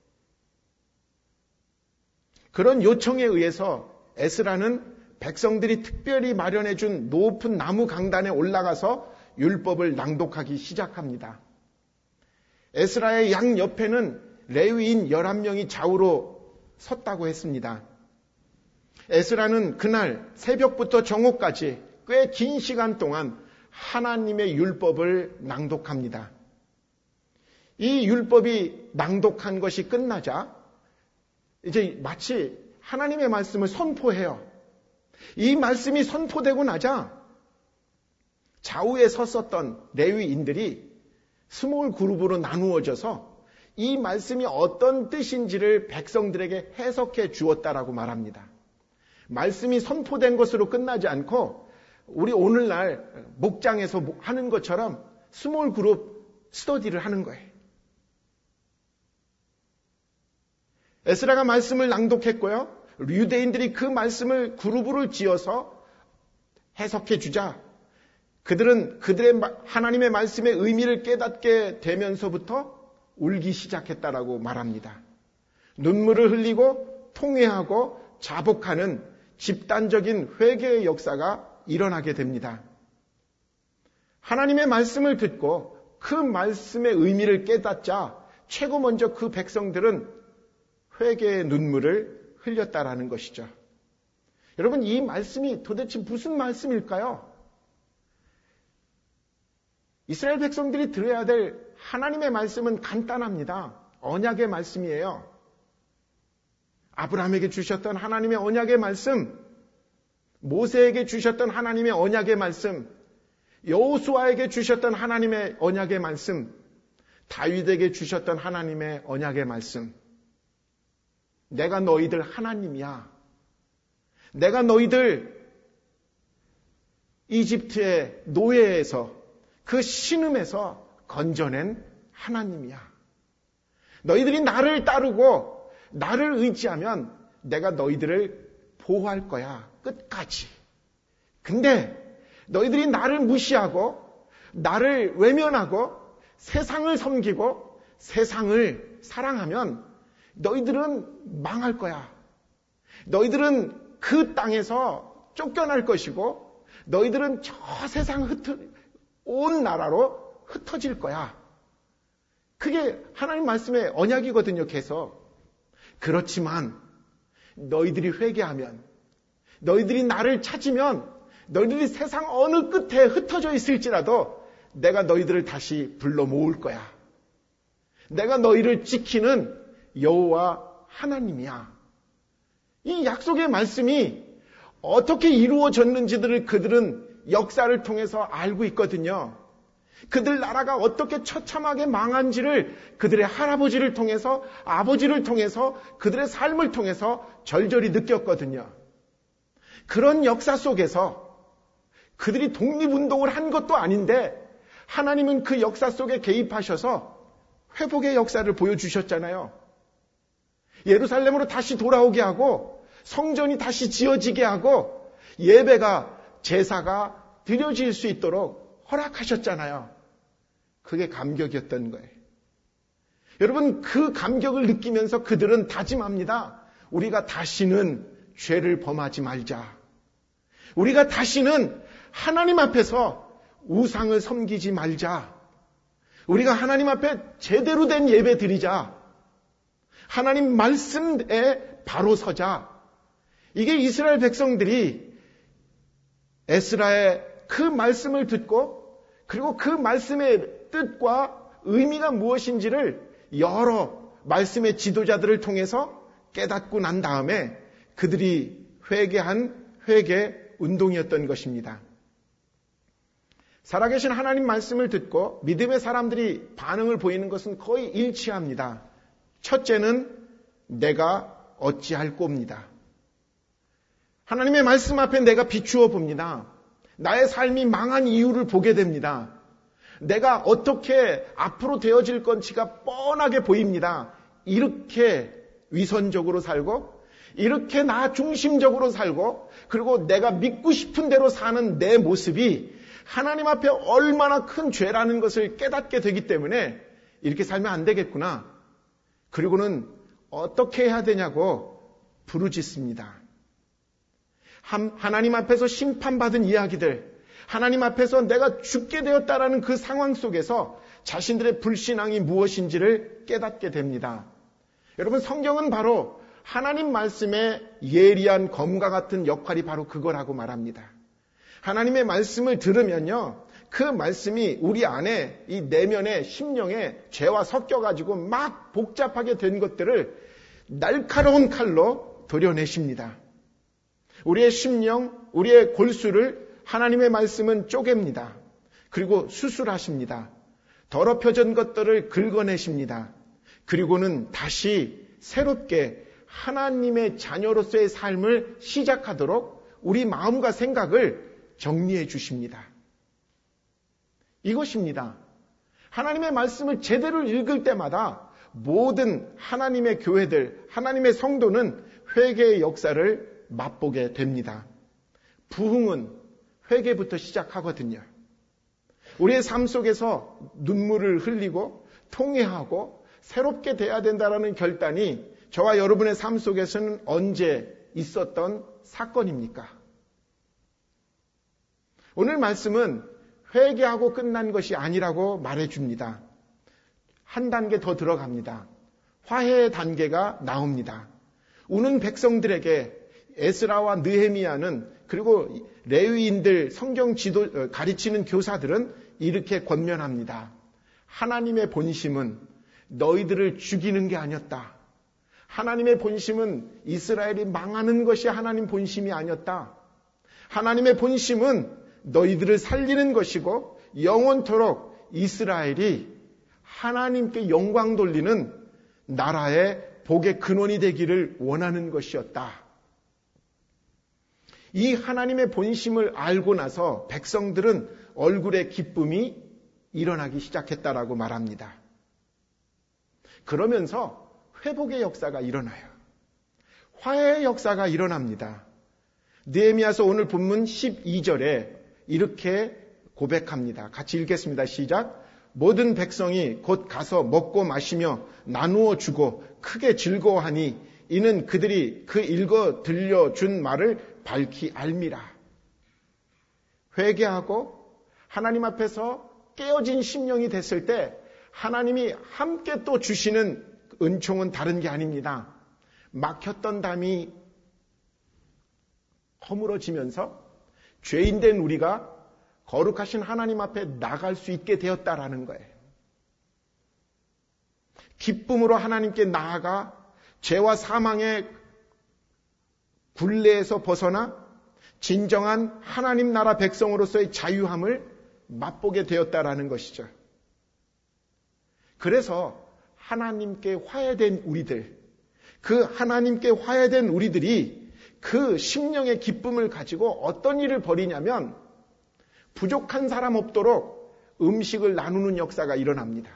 그런 요청에 의해서 에스라는 백성들이 특별히 마련해 준 높은 나무 강단에 올라가서 율법을 낭독하기 시작합니다. 에스라의 양 옆에는 레위인 열한 명이 좌우로 섰다고 했습니다. 에스라는 그날 새벽부터 정오까지 꽤 긴 시간 동안 하나님의 율법을 낭독합니다. 이 율법이 낭독한 것이 끝나자 이제 마치 하나님의 말씀을 선포해요. 이 말씀이 선포되고 나자 좌우에 섰었던 레위인들이 스몰 그룹으로 나누어져서 이 말씀이 어떤 뜻인지를 백성들에게 해석해 주었다라고 말합니다. 말씀이 선포된 것으로 끝나지 않고 우리 오늘날 목장에서 하는 것처럼 스몰 그룹 스터디를 하는 거예요. 에스라가 말씀을 낭독했고요. 유대인들이 그 말씀을 그룹으로 지어서 해석해 주자 그들은 그들의 하나님의 말씀의 의미를 깨닫게 되면서부터 울기 시작했다라고 말합니다. 눈물을 흘리고 통회하고 자복하는 집단적인 회개의 역사가 일어나게 됩니다. 하나님의 말씀을 듣고 그 말씀의 의미를 깨닫자 최고 먼저 그 백성들은 회개의 눈물을 흘렸다라는 것이죠. 여러분, 이 말씀이 도대체 무슨 말씀일까요? 이스라엘 백성들이 들어야 될 하나님의 말씀은 간단합니다. 언약의 말씀이에요. 아브라함에게 주셨던 하나님의 언약의 말씀, 모세에게 주셨던 하나님의 언약의 말씀, 여호수아에게 주셨던 하나님의 언약의 말씀, 다윗에게 주셨던 하나님의 언약의 말씀. 내가 너희들 하나님이야. 내가 너희들 이집트의 노예에서 그 신음에서 건져낸 하나님이야. 너희들이 나를 따르고 나를 의지하면 내가 너희들을 보호할 거야. 끝까지. 근데 너희들이 나를 무시하고 나를 외면하고 세상을 섬기고 세상을 사랑하면 너희들은 망할 거야. 너희들은 그 땅에서 쫓겨날 것이고 너희들은 저 세상 흩어 온 나라로 흩어질 거야. 그게 하나님 말씀의 언약이거든요. 계속. 그렇지만 너희들이 회개하면, 너희들이 나를 찾으면, 너희들이 세상 어느 끝에 흩어져 있을지라도 내가 너희들을 다시 불러 모을 거야. 내가 너희를 지키는 여호와 하나님이야. 이 약속의 말씀이 어떻게 이루어졌는지들을 그들은 역사를 통해서 알고 있거든요. 그들 나라가 어떻게 처참하게 망한지를 그들의 할아버지를 통해서, 아버지를 통해서, 그들의 삶을 통해서 절절히 느꼈거든요. 그런 역사 속에서 그들이 독립운동을 한 것도 아닌데 하나님은 그 역사 속에 개입하셔서 회복의 역사를 보여주셨잖아요. 예루살렘으로 다시 돌아오게 하고 성전이 다시 지어지게 하고 예배가, 제사가 드려질 수 있도록 허락하셨잖아요. 그게 감격이었던 거예요. 여러분, 그 감격을 느끼면서 그들은 다짐합니다. 우리가 다시는 죄를 범하지 말자. 우리가 다시는 하나님 앞에서 우상을 섬기지 말자. 우리가 하나님 앞에 제대로 된 예배 드리자. 하나님 말씀에 바로 서자. 이게 이스라엘 백성들이 에스라의 그 말씀을 듣고 그리고 그 말씀의 뜻과 의미가 무엇인지를 여러 말씀의 지도자들을 통해서 깨닫고 난 다음에 그들이 회개한 회개 운동이었던 것입니다. 살아계신 하나님 말씀을 듣고 믿음의 사람들이 반응을 보이는 것은 거의 일치합니다. 첫째는 내가 어찌할 꼬입니다. 하나님의 말씀 앞에 내가 비추어 봅니다. 나의 삶이 망한 이유를 보게 됩니다. 내가 어떻게 앞으로 되어질 건지가 뻔하게 보입니다. 이렇게 위선적으로 살고 이렇게 나 중심적으로 살고 그리고 내가 믿고 싶은 대로 사는 내 모습이 하나님 앞에 얼마나 큰 죄라는 것을 깨닫게 되기 때문에 이렇게 살면 안 되겠구나. 그리고는 어떻게 해야 되냐고 부르짖습니다. 하나님 앞에서 심판받은 이야기들, 하나님 앞에서 내가 죽게 되었다라는 그 상황 속에서 자신들의 불신앙이 무엇인지를 깨닫게 됩니다. 여러분, 성경은 바로 하나님 말씀의 예리한 검과 같은 역할이 바로 그거라고 말합니다. 하나님의 말씀을 들으면요, 그 말씀이 우리 안에 이 내면의 심령에 죄와 섞여가지고 막 복잡하게 된 것들을 날카로운 칼로 도려내십니다. 우리의 심령, 우리의 골수를 하나님의 말씀은 쪼갭니다. 그리고 수술하십니다. 더럽혀진 것들을 긁어내십니다. 그리고는 다시 새롭게 하나님의 자녀로서의 삶을 시작하도록 우리 마음과 생각을 정리해 주십니다. 이것입니다. 하나님의 말씀을 제대로 읽을 때마다 모든 하나님의 교회들, 하나님의 성도는 회개의 역사를 맛보게 됩니다. 부흥은 회개부터 시작하거든요. 우리의 삶 속에서 눈물을 흘리고 통회하고 새롭게 돼야 된다는 결단이 저와 여러분의 삶 속에서는 언제 있었던 사건입니까? 오늘 말씀은 회개하고 끝난 것이 아니라고 말해줍니다. 한 단계 더 들어갑니다. 화해의 단계가 나옵니다. 우는 백성들에게 에스라와 느헤미야는 그리고 레위인들, 성경 지도 가르치는 교사들은 이렇게 권면합니다. 하나님의 본심은 너희들을 죽이는 게 아니었다. 하나님의 본심은 이스라엘이 망하는 것이 하나님 본심이 아니었다. 하나님의 본심은 너희들을 살리는 것이고 영원토록 이스라엘이 하나님께 영광 돌리는 나라의 복의 근원이 되기를 원하는 것이었다. 이 하나님의 본심을 알고 나서 백성들은 얼굴에 기쁨이 일어나기 시작했다라고 말합니다. 그러면서 회복의 역사가 일어나요. 화해의 역사가 일어납니다. 느헤미야서 오늘 본문 십이 절에 이렇게 고백합니다. 같이 읽겠습니다. 시작. 모든 백성이 곧 가서 먹고 마시며 나누어 주고 크게 즐거워하니 이는 그들이 그 읽어 들려준 말을 밝히 알미라. 회개하고 하나님 앞에서 깨어진 심령이 됐을 때 하나님이 함께 또 주시는 은총은 다른 게 아닙니다. 막혔던 담이 허물어지면서 죄인된 우리가 거룩하신 하나님 앞에 나갈 수 있게 되었다라는 거예요. 기쁨으로 하나님께 나아가 죄와 사망의 굴레에서 벗어나 진정한 하나님 나라 백성으로서의 자유함을 맛보게 되었다라는 것이죠. 그래서 하나님께 화해된 우리들, 그 하나님께 화해된 우리들이 그 심령의 기쁨을 가지고 어떤 일을 벌이냐면 부족한 사람 없도록 음식을 나누는 역사가 일어납니다.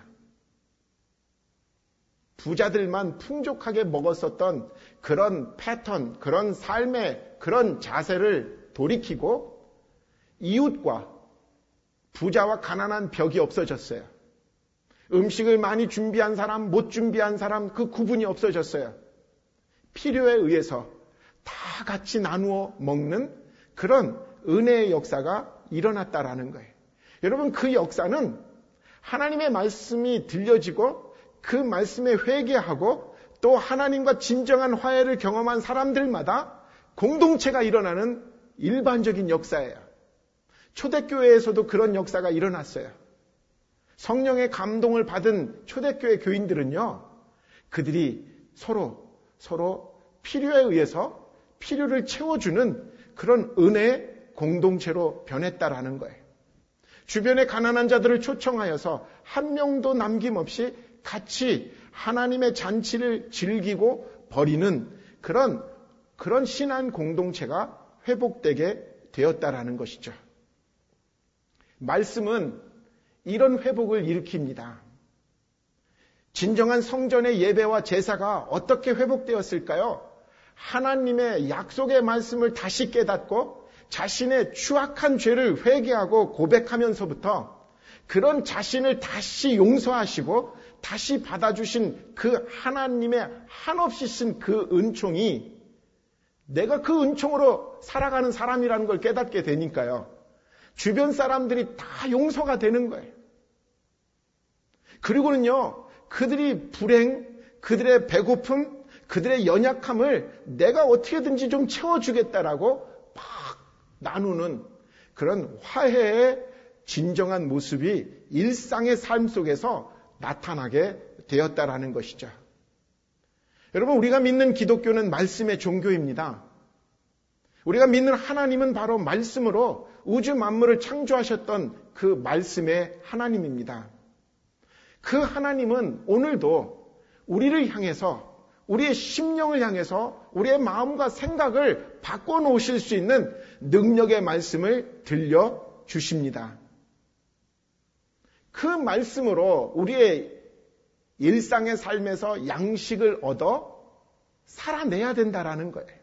부자들만 풍족하게 먹었었던 그런 패턴, 그런 삶의 그런 자세를 돌이키고 이웃과 부자와 가난한 벽이 없어졌어요. 음식을 많이 준비한 사람, 못 준비한 사람 그 구분이 없어졌어요. 필요에 의해서 다 같이 나누어 먹는 그런 은혜의 역사가 일어났다라는 거예요. 여러분, 그 역사는 하나님의 말씀이 들려지고 그 말씀에 회개하고 또 하나님과 진정한 화해를 경험한 사람들마다 공동체가 일어나는 일반적인 역사예요. 초대교회에서도 그런 역사가 일어났어요. 성령의 감동을 받은 초대교회 교인들은요, 그들이 서로 서로 필요에 의해서 필요를 채워주는 그런 은혜의 공동체로 변했다라는 거예요. 주변의 가난한 자들을 초청하여서 한 명도 남김없이 같이 하나님의 잔치를 즐기고 버리는 그런 그런 신한 공동체가 회복되게 되었다라는 것이죠. 말씀은 이런 회복을 일으킵니다. 진정한 성전의 예배와 제사가 어떻게 회복되었을까요? 하나님의 약속의 말씀을 다시 깨닫고 자신의 추악한 죄를 회개하고 고백하면서부터 그런 자신을 다시 용서하시고 다시 받아주신 그 하나님의 한없이 신 그 은총이 내가 그 은총으로 살아가는 사람이라는 걸 깨닫게 되니까요. 주변 사람들이 다 용서가 되는 거예요. 그리고는요, 그들이 불행, 그들의 배고픔, 그들의 연약함을 내가 어떻게든지 좀 채워주겠다라고 막 나누는 그런 화해의 진정한 모습이 일상의 삶 속에서 나타나게 되었다라는 것이죠. 여러분, 우리가 믿는 기독교는 말씀의 종교입니다. 우리가 믿는 하나님은 바로 말씀으로 우주 만물을 창조하셨던 그 말씀의 하나님입니다. 그 하나님은 오늘도 우리를 향해서, 우리의 심령을 향해서 우리의 마음과 생각을 바꿔놓으실 수 있는 능력의 말씀을 들려주십니다. 그 말씀으로 우리의 일상의 삶에서 양식을 얻어 살아내야 된다라는 거예요.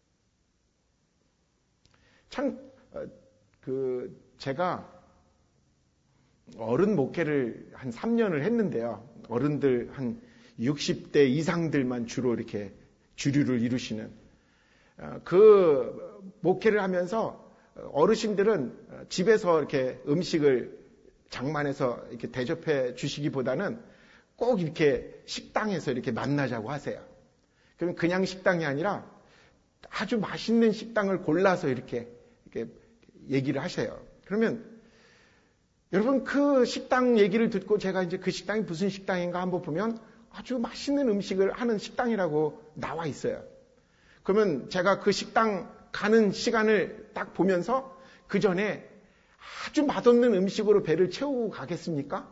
참, 그, 제가 어른 목회를 한 삼 년을 했는데요. 어른들 한 육십 대 이상들만 주로 이렇게 주류를 이루시는 그 목회를 하면서 어르신들은 집에서 이렇게 음식을 장만해서 이렇게 대접해 주시기보다는 꼭 이렇게 식당에서 이렇게 만나자고 하세요. 그럼 그냥 식당이 아니라 아주 맛있는 식당을 골라서 이렇게, 이렇게 얘기를 하세요. 그러면 여러분 그 식당 얘기를 듣고 제가 이제 그 식당이 무슨 식당인가 한번 보면 아주 맛있는 음식을 하는 식당이라고 나와 있어요. 그러면 제가 그 식당 가는 시간을 딱 보면서 그 전에 아주 맛없는 음식으로 배를 채우고 가겠습니까?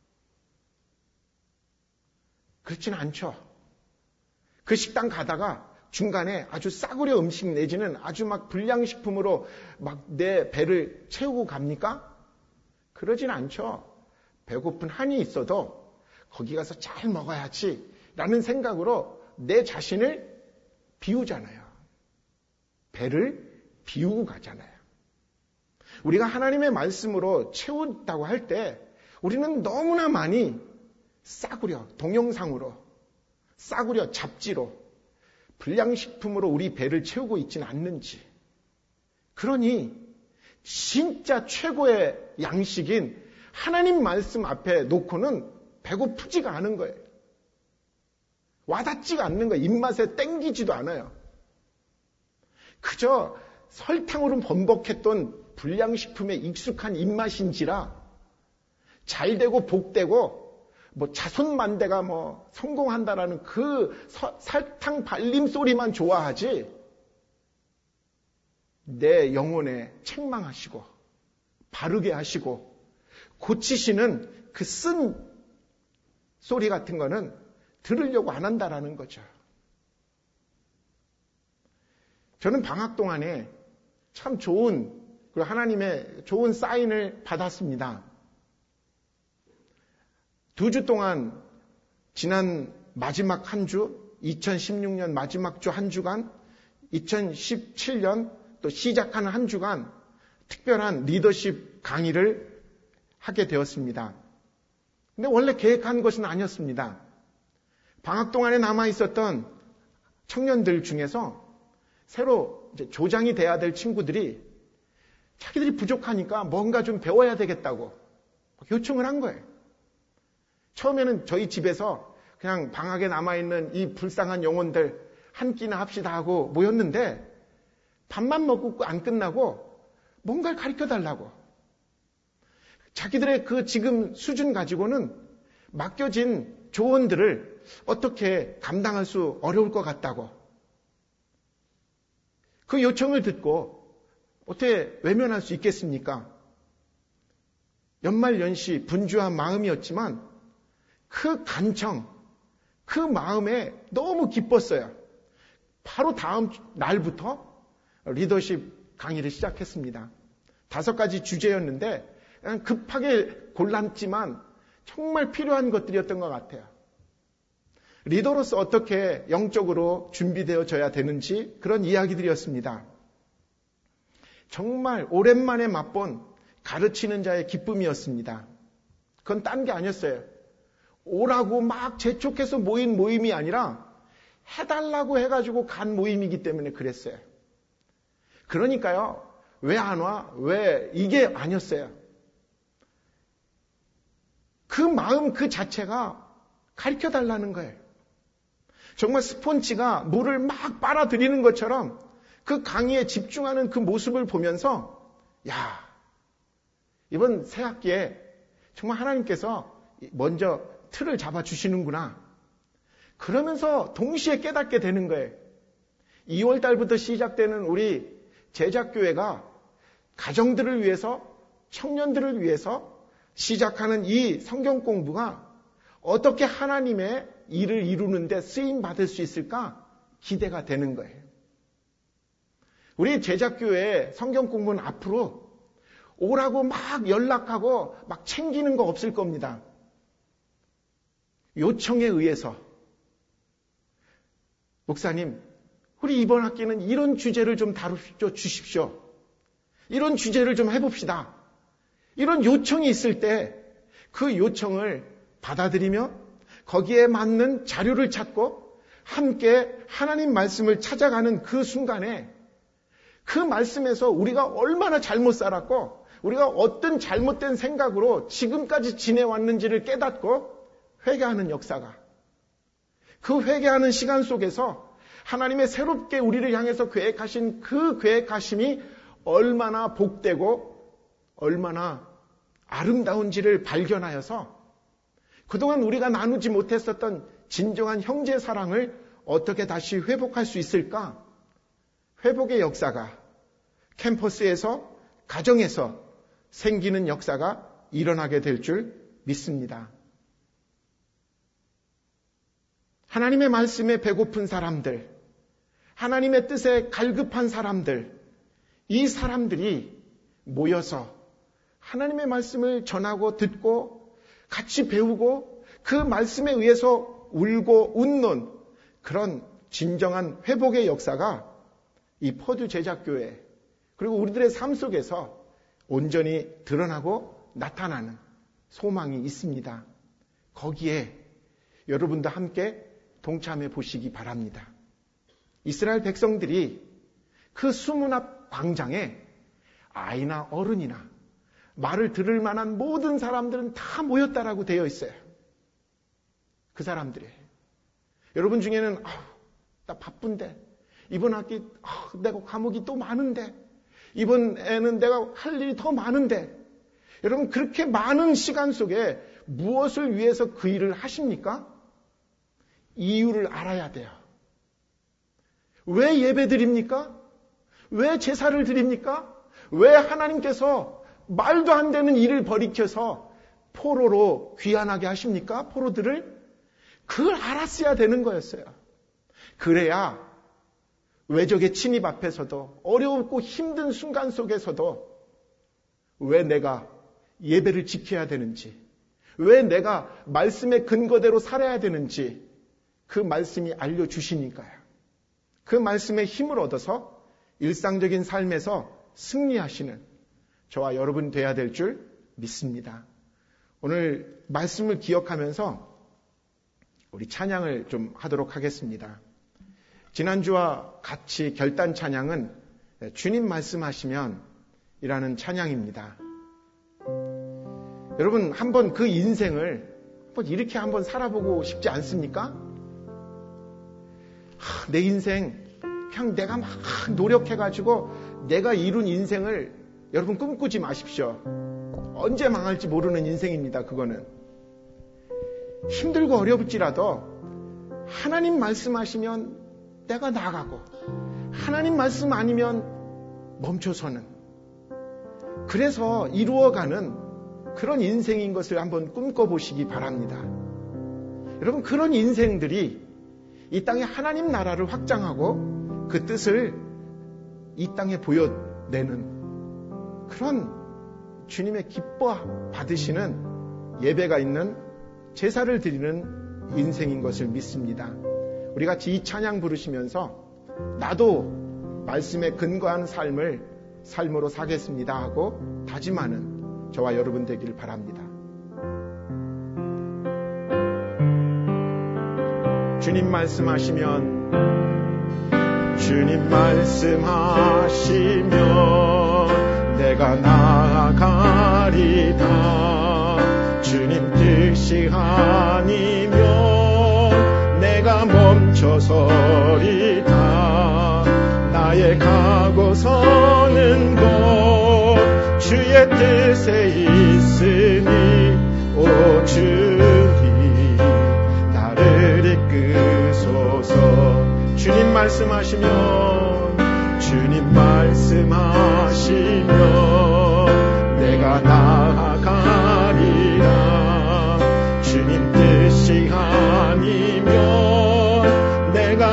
그렇지는 않죠. 그 식당 가다가 중간에 아주 싸구려 음식 내지는 아주 막 불량식품으로 막 내 배를 채우고 갑니까? 그러진 않죠. 배고픈 한이 있어도 거기 가서 잘 먹어야지 라는 생각으로 내 자신을 비우잖아요. 배를 비우고 가잖아요. 우리가 하나님의 말씀으로 채운다고 할 때 우리는 너무나 많이 싸구려, 동영상으로, 싸구려, 잡지로, 불량식품으로 우리 배를 채우고 있지는 않는지. 그러니 진짜 최고의 양식인 하나님 말씀 앞에 놓고는 배고프지가 않은 거예요. 와닿지가 않는 거예요. 입맛에 땡기지도 않아요. 그저 설탕으로 번복했던 불량식품에 익숙한 입맛인지라 잘되고 복되고 뭐 자손만대가 뭐 성공한다라는 그 서, 설탕 발림 소리만 좋아하지 내 영혼에 책망하시고 바르게 하시고 고치시는 그 쓴 소리 같은 거는 들으려고 안 한다라는 거죠. 저는 방학 동안에 참 좋은 그리고 하나님의 좋은 사인을 받았습니다. 두 주 동안 지난 마지막 한 주, 이천십육 년 마지막 주 한 주간, 이천십칠 년 또 시작하는 한 주간 특별한 리더십 강의를 하게 되었습니다. 근데 원래 계획한 것은 아니었습니다. 방학 동안에 남아 있었던 청년들 중에서 새로 이제 조장이 돼야 될 친구들이 자기들이 부족하니까 뭔가 좀 배워야 되겠다고 요청을 한 거예요. 처음에는 저희 집에서 그냥 방학에 남아있는 이 불쌍한 영혼들 한 끼나 합시다 하고 모였는데 밥만 먹고 안 끝나고 뭔가를 가르쳐 달라고. 자기들의 그 지금 수준 가지고는 맡겨진 조언들을 어떻게 감당할 수 어려울 것 같다고. 그 요청을 듣고 어떻게 외면할 수 있겠습니까? 연말연시 분주한 마음이었지만 그 간청, 그 마음에 너무 기뻤어요. 바로 다음 날부터 리더십 강의를 시작했습니다. 다섯 가지 주제였는데 그냥 급하게 골랐지만 정말 필요한 것들이었던 것 같아요. 리더로서 어떻게 영적으로 준비되어져야 되는지 그런 이야기들이었습니다. 정말 오랜만에 맛본 가르치는 자의 기쁨이었습니다. 그건 딴 게 아니었어요. 오라고 막 재촉해서 모인 모임이 아니라 해달라고 해가지고 간 모임이기 때문에 그랬어요. 그러니까요. 왜 안 와? 왜? 이게 아니었어요. 그 마음 그 자체가 가르쳐달라는 거예요. 정말 스폰지가 물을 막 빨아들이는 것처럼 그 강의에 집중하는 그 모습을 보면서 야, 이번 새 학기에 정말 하나님께서 먼저 틀을 잡아주시는구나. 그러면서 동시에 깨닫게 되는 거예요. 이월 달부터 시작되는 우리 제작교회가 가정들을 위해서, 청년들을 위해서 시작하는 이 성경 공부가 어떻게 하나님의 일을 이루는데 쓰임받을 수 있을까 기대가 되는 거예요. 우리 제작교회 성경 공부는 앞으로 오라고 막 연락하고 막 챙기는 거 없을 겁니다. 요청에 의해서 목사님, 우리 이번 학기는 이런 주제를 좀 다루십시오, 주십시오. 이런 주제를 좀 해봅시다. 이런 요청이 있을 때 그 요청을 받아들이며 거기에 맞는 자료를 찾고 함께 하나님 말씀을 찾아가는 그 순간에 그 말씀에서 우리가 얼마나 잘못 살았고 우리가 어떤 잘못된 생각으로 지금까지 지내왔는지를 깨닫고 회개하는 역사가, 그 회개하는 시간 속에서 하나님의 새롭게 우리를 향해서 계획하신 그 계획하심이 얼마나 복되고 얼마나 아름다운지를 발견하여서 그동안 우리가 나누지 못했었던 진정한 형제 사랑을 어떻게 다시 회복할 수 있을까? 회복의 역사가 캠퍼스에서, 가정에서 생기는 역사가 일어나게 될 줄 믿습니다. 하나님의 말씀에 배고픈 사람들, 하나님의 뜻에 갈급한 사람들, 이 사람들이 모여서 하나님의 말씀을 전하고 듣고 같이 배우고 그 말씀에 의해서 울고 웃는 그런 진정한 회복의 역사가 이 퍼듀 제작교회 그리고 우리들의 삶 속에서 온전히 드러나고 나타나는 소망이 있습니다. 거기에 여러분도 함께 동참해 보시기 바랍니다. 이스라엘 백성들이 그 수문 앞 광장에 아이나 어른이나 말을 들을 만한 모든 사람들은 다 모였다라고 되어 있어요. 그 사람들이. 여러분 중에는 아우, 나 바쁜데 이번 학기 아우, 내가 과목이 또 많은데 이번에는 내가 할 일이 더 많은데 여러분 그렇게 많은 시간 속에 무엇을 위해서 그 일을 하십니까? 이유를 알아야 돼요. 왜 예배 드립니까? 왜 제사를 드립니까? 왜 하나님께서 말도 안 되는 일을 벌이켜서 포로로 귀환하게 하십니까? 포로들을? 그걸 알았어야 되는 거였어요. 그래야 외적의 침입 앞에서도 어렵고 힘든 순간 속에서도 왜 내가 예배를 지켜야 되는지, 왜 내가 말씀의 근거대로 살아야 되는지 그 말씀이 알려주시니까요. 그 말씀의 힘을 얻어서 일상적인 삶에서 승리하시는 저와 여러분 돼야 될 줄 믿습니다. 오늘 말씀을 기억하면서 우리 찬양을 좀 하도록 하겠습니다. 지난주와 같이 결단 찬양은 주님 말씀하시면 이라는 찬양입니다. 여러분 한번 그 인생을 한번 이렇게 한번 살아보고 싶지 않습니까? 하, 내 인생 그냥 내가 막 노력해가지고 내가 이룬 인생을 여러분 꿈꾸지 마십시오. 언제 망할지 모르는 인생입니다. 그거는 힘들고 어렵지라도 하나님 말씀하시면 내가 나가고 하나님 말씀 아니면 멈춰서는, 그래서 이루어가는 그런 인생인 것을 한번 꿈꿔보시기 바랍니다. 여러분, 그런 인생들이 이 땅에 하나님 나라를 확장하고 그 뜻을 이 땅에 보여내는 그런 주님의 기뻐 받으시는 예배가 있는 제사를 드리는 인생인 것을 믿습니다. 우리 같이 이 찬양 부르시면서 나도 말씀에 근거한 삶을 삶으로 사겠습니다 하고 다짐하는 저와 여러분 되기를 바랍니다. 주님 말씀하시면 주님 말씀하시면 내가 나아가리다. 주님 뜻이 아니면 내가 멈춰서리다. 나의 가고 서는 곳 주의 뜻에 있으니 오 주님 나를 이끄소서. 주님 말씀하시면 주님 말씀하시면 내가 나아가리라. 주님 뜻이 아니면 내가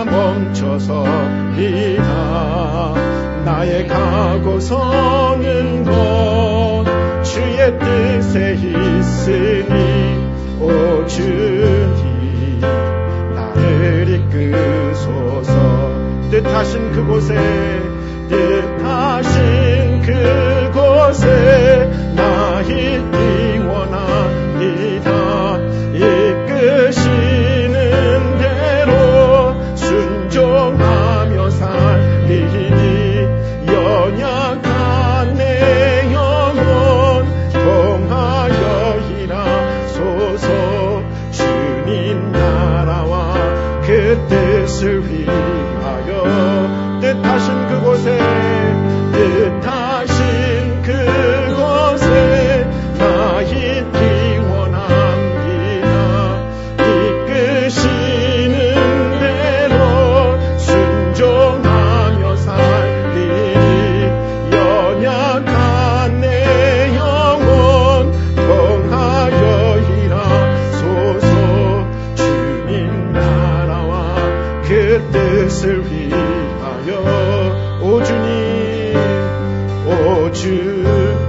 멈춰서리다. 나의 가고 서는 곳 주의 뜻에 있으니 오 주님 나를 이끄소서. 뜻하신 그곳에 뜻하신 그곳에 나 있기 원합니다. 이끄시는 대로 순종하며 살리니 연약한 내 영혼 통하여 일하소서. 주님 나라와 그 뜻을 위하여 뜻하신 그곳에 뜻하신 그곳에 나 있기 원합니다. 이끄시는 대로 순종하며 살리니 연약한 내 영혼 통하여 일하소서. 주님 나라와 그 뜻을 위하여 오 주님 오 주님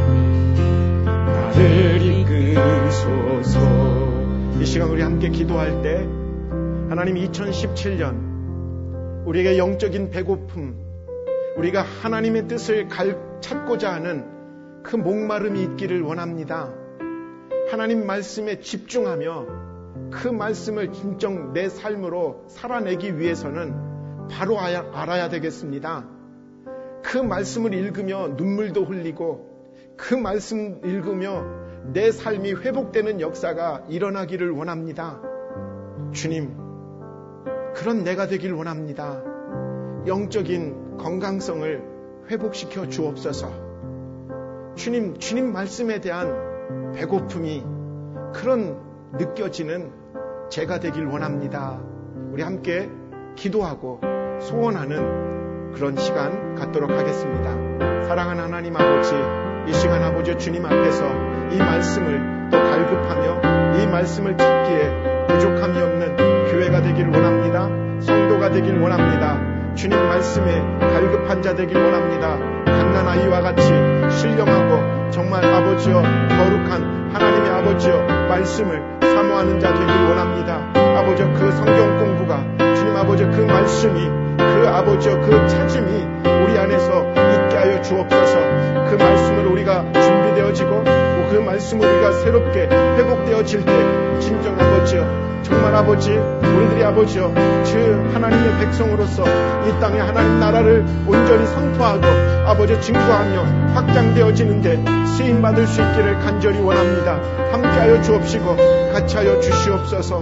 나를 이끄소서. 이 시간 우리 함께 기도할 때 하나님 이천십칠 년 우리에게 영적인 배고픔, 우리가 하나님의 뜻을 갈, 찾고자 하는 그 목마름이 있기를 원합니다. 하나님 말씀에 집중하며 그 말씀을 진정 내 삶으로 살아내기 위해서는 바로 알아야, 알아야 되겠습니다. 그 말씀을 읽으며 눈물도 흘리고 그 말씀 읽으며 내 삶이 회복되는 역사가 일어나기를 원합니다. 주님, 그런 내가 되길 원합니다. 영적인 건강성을 회복시켜 주옵소서. 주님, 주님 말씀에 대한 배고픔이 그런 느껴지는 제가 되길 원합니다. 우리 함께 기도하고 소원하는 그런 시간 갖도록 하겠습니다. 사랑하는 하나님 아버지, 이 시간 아버지 주님 앞에서 이 말씀을 또 갈급하며 이 말씀을 찾기에 부족함이 없는 교회가 되길 원합니다. 성도가 되길 원합니다. 주님 말씀에 갈급한 자 되길 원합니다. 갓난아이와 같이 신령하고 정말 아버지여 거룩한 하나님의 아버지여 말씀을 사모하는 자 되길 원합니다. 아버지여 그 성경 공부가 주님 아버지여 그 말씀이 그 아버지여 그 찾음이 우리 안에서 있게 하여 주옵소서. 그 말씀을 우리가 준비되어지고 그 말씀을 우리가 새롭게 회복되어질 때 진정 아버지여 정말 아버지 우리들이 아버지여 주 하나님의 백성으로서 이 땅에 하나님 나라를 온전히 선포하고 아버지 증거하며 확장되어지는데 쓰임받을 수 있기를 간절히 원합니다. 함께하여 주옵시고 같이하여 주시옵소서.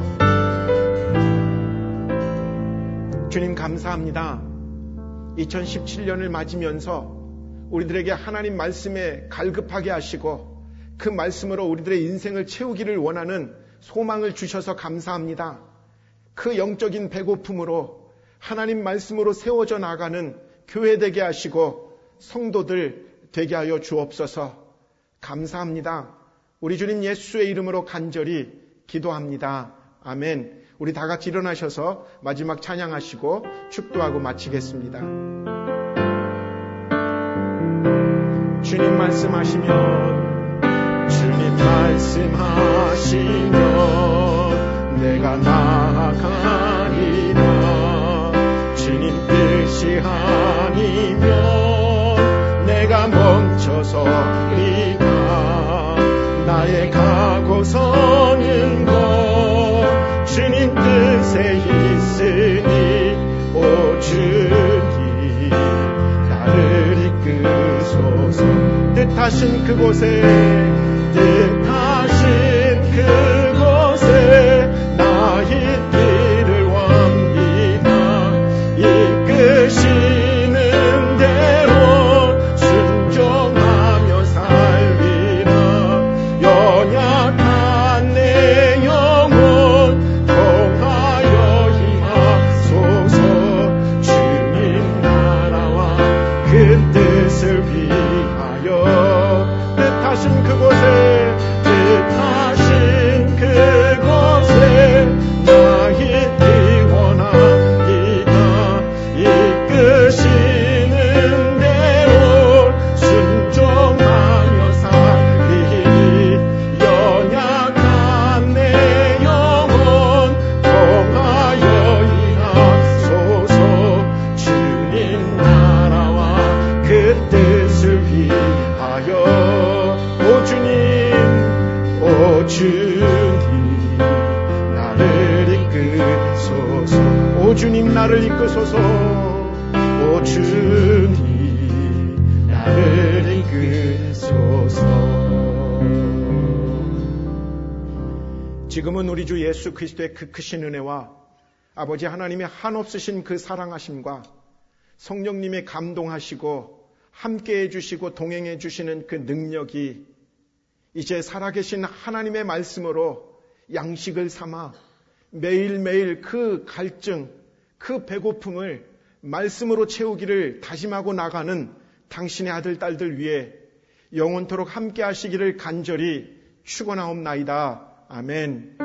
주님 감사합니다. 이천십칠 년을 맞으면서 우리들에게 하나님 말씀에 갈급하게 하시고 그 말씀으로 우리들의 인생을 채우기를 원하는 소망을 주셔서 감사합니다. 그 영적인 배고픔으로 하나님 말씀으로 세워져 나가는 교회 되게 하시고 성도들 되게 하여 주옵소서. 감사합니다. 우리 주님 예수의 이름으로 간절히 기도합니다. 아멘. 우리 다 같이 일어나셔서 마지막 찬양하시고 축도하고 마치겠습니다. 주님 말씀하시면 주님 말씀하시면 내가 나아가리라. 주님 뜻이 아니면 내가 멈춰서리라. 나의 가고 서는 것 주님 뜻에 있으니 오 주님 나를 이끄소서. 뜻하신 그곳에 뜻하신 그곳에 나의 길을 완비나 이끄시는 대로 순종하며 살리라. 연약한 내 영혼 통하여 임하소서. 주님 나라와 그 뜻을 위하여 뜻하신 그곳에 뜻하신 그곳에 나의 원하리라. 이끄시는 대로 순종하며 살리니 연약한 내 영혼 통하여 임하소서. 주님 나라와 그 뜻을 위하여 오 주님 오 주님 나를 이끄소서. 오 주님 나를 이끄소서. 오 주님 나를 이끄소서. 지금은 우리 주 예수 그리스도의 그 크신 은혜와 아버지 하나님의 한없으신 그 사랑하심과 성령님의 감동하시고 함께해 주시고 동행해 주시는 그 능력이 이제 살아계신 하나님의 말씀으로 양식을 삼아 매일매일 그 갈증, 그 배고픔을 말씀으로 채우기를 다짐하고 나가는 당신의 아들, 딸들 위해 영원토록 함께 하시기를 간절히 축원하옵나이다. 아멘.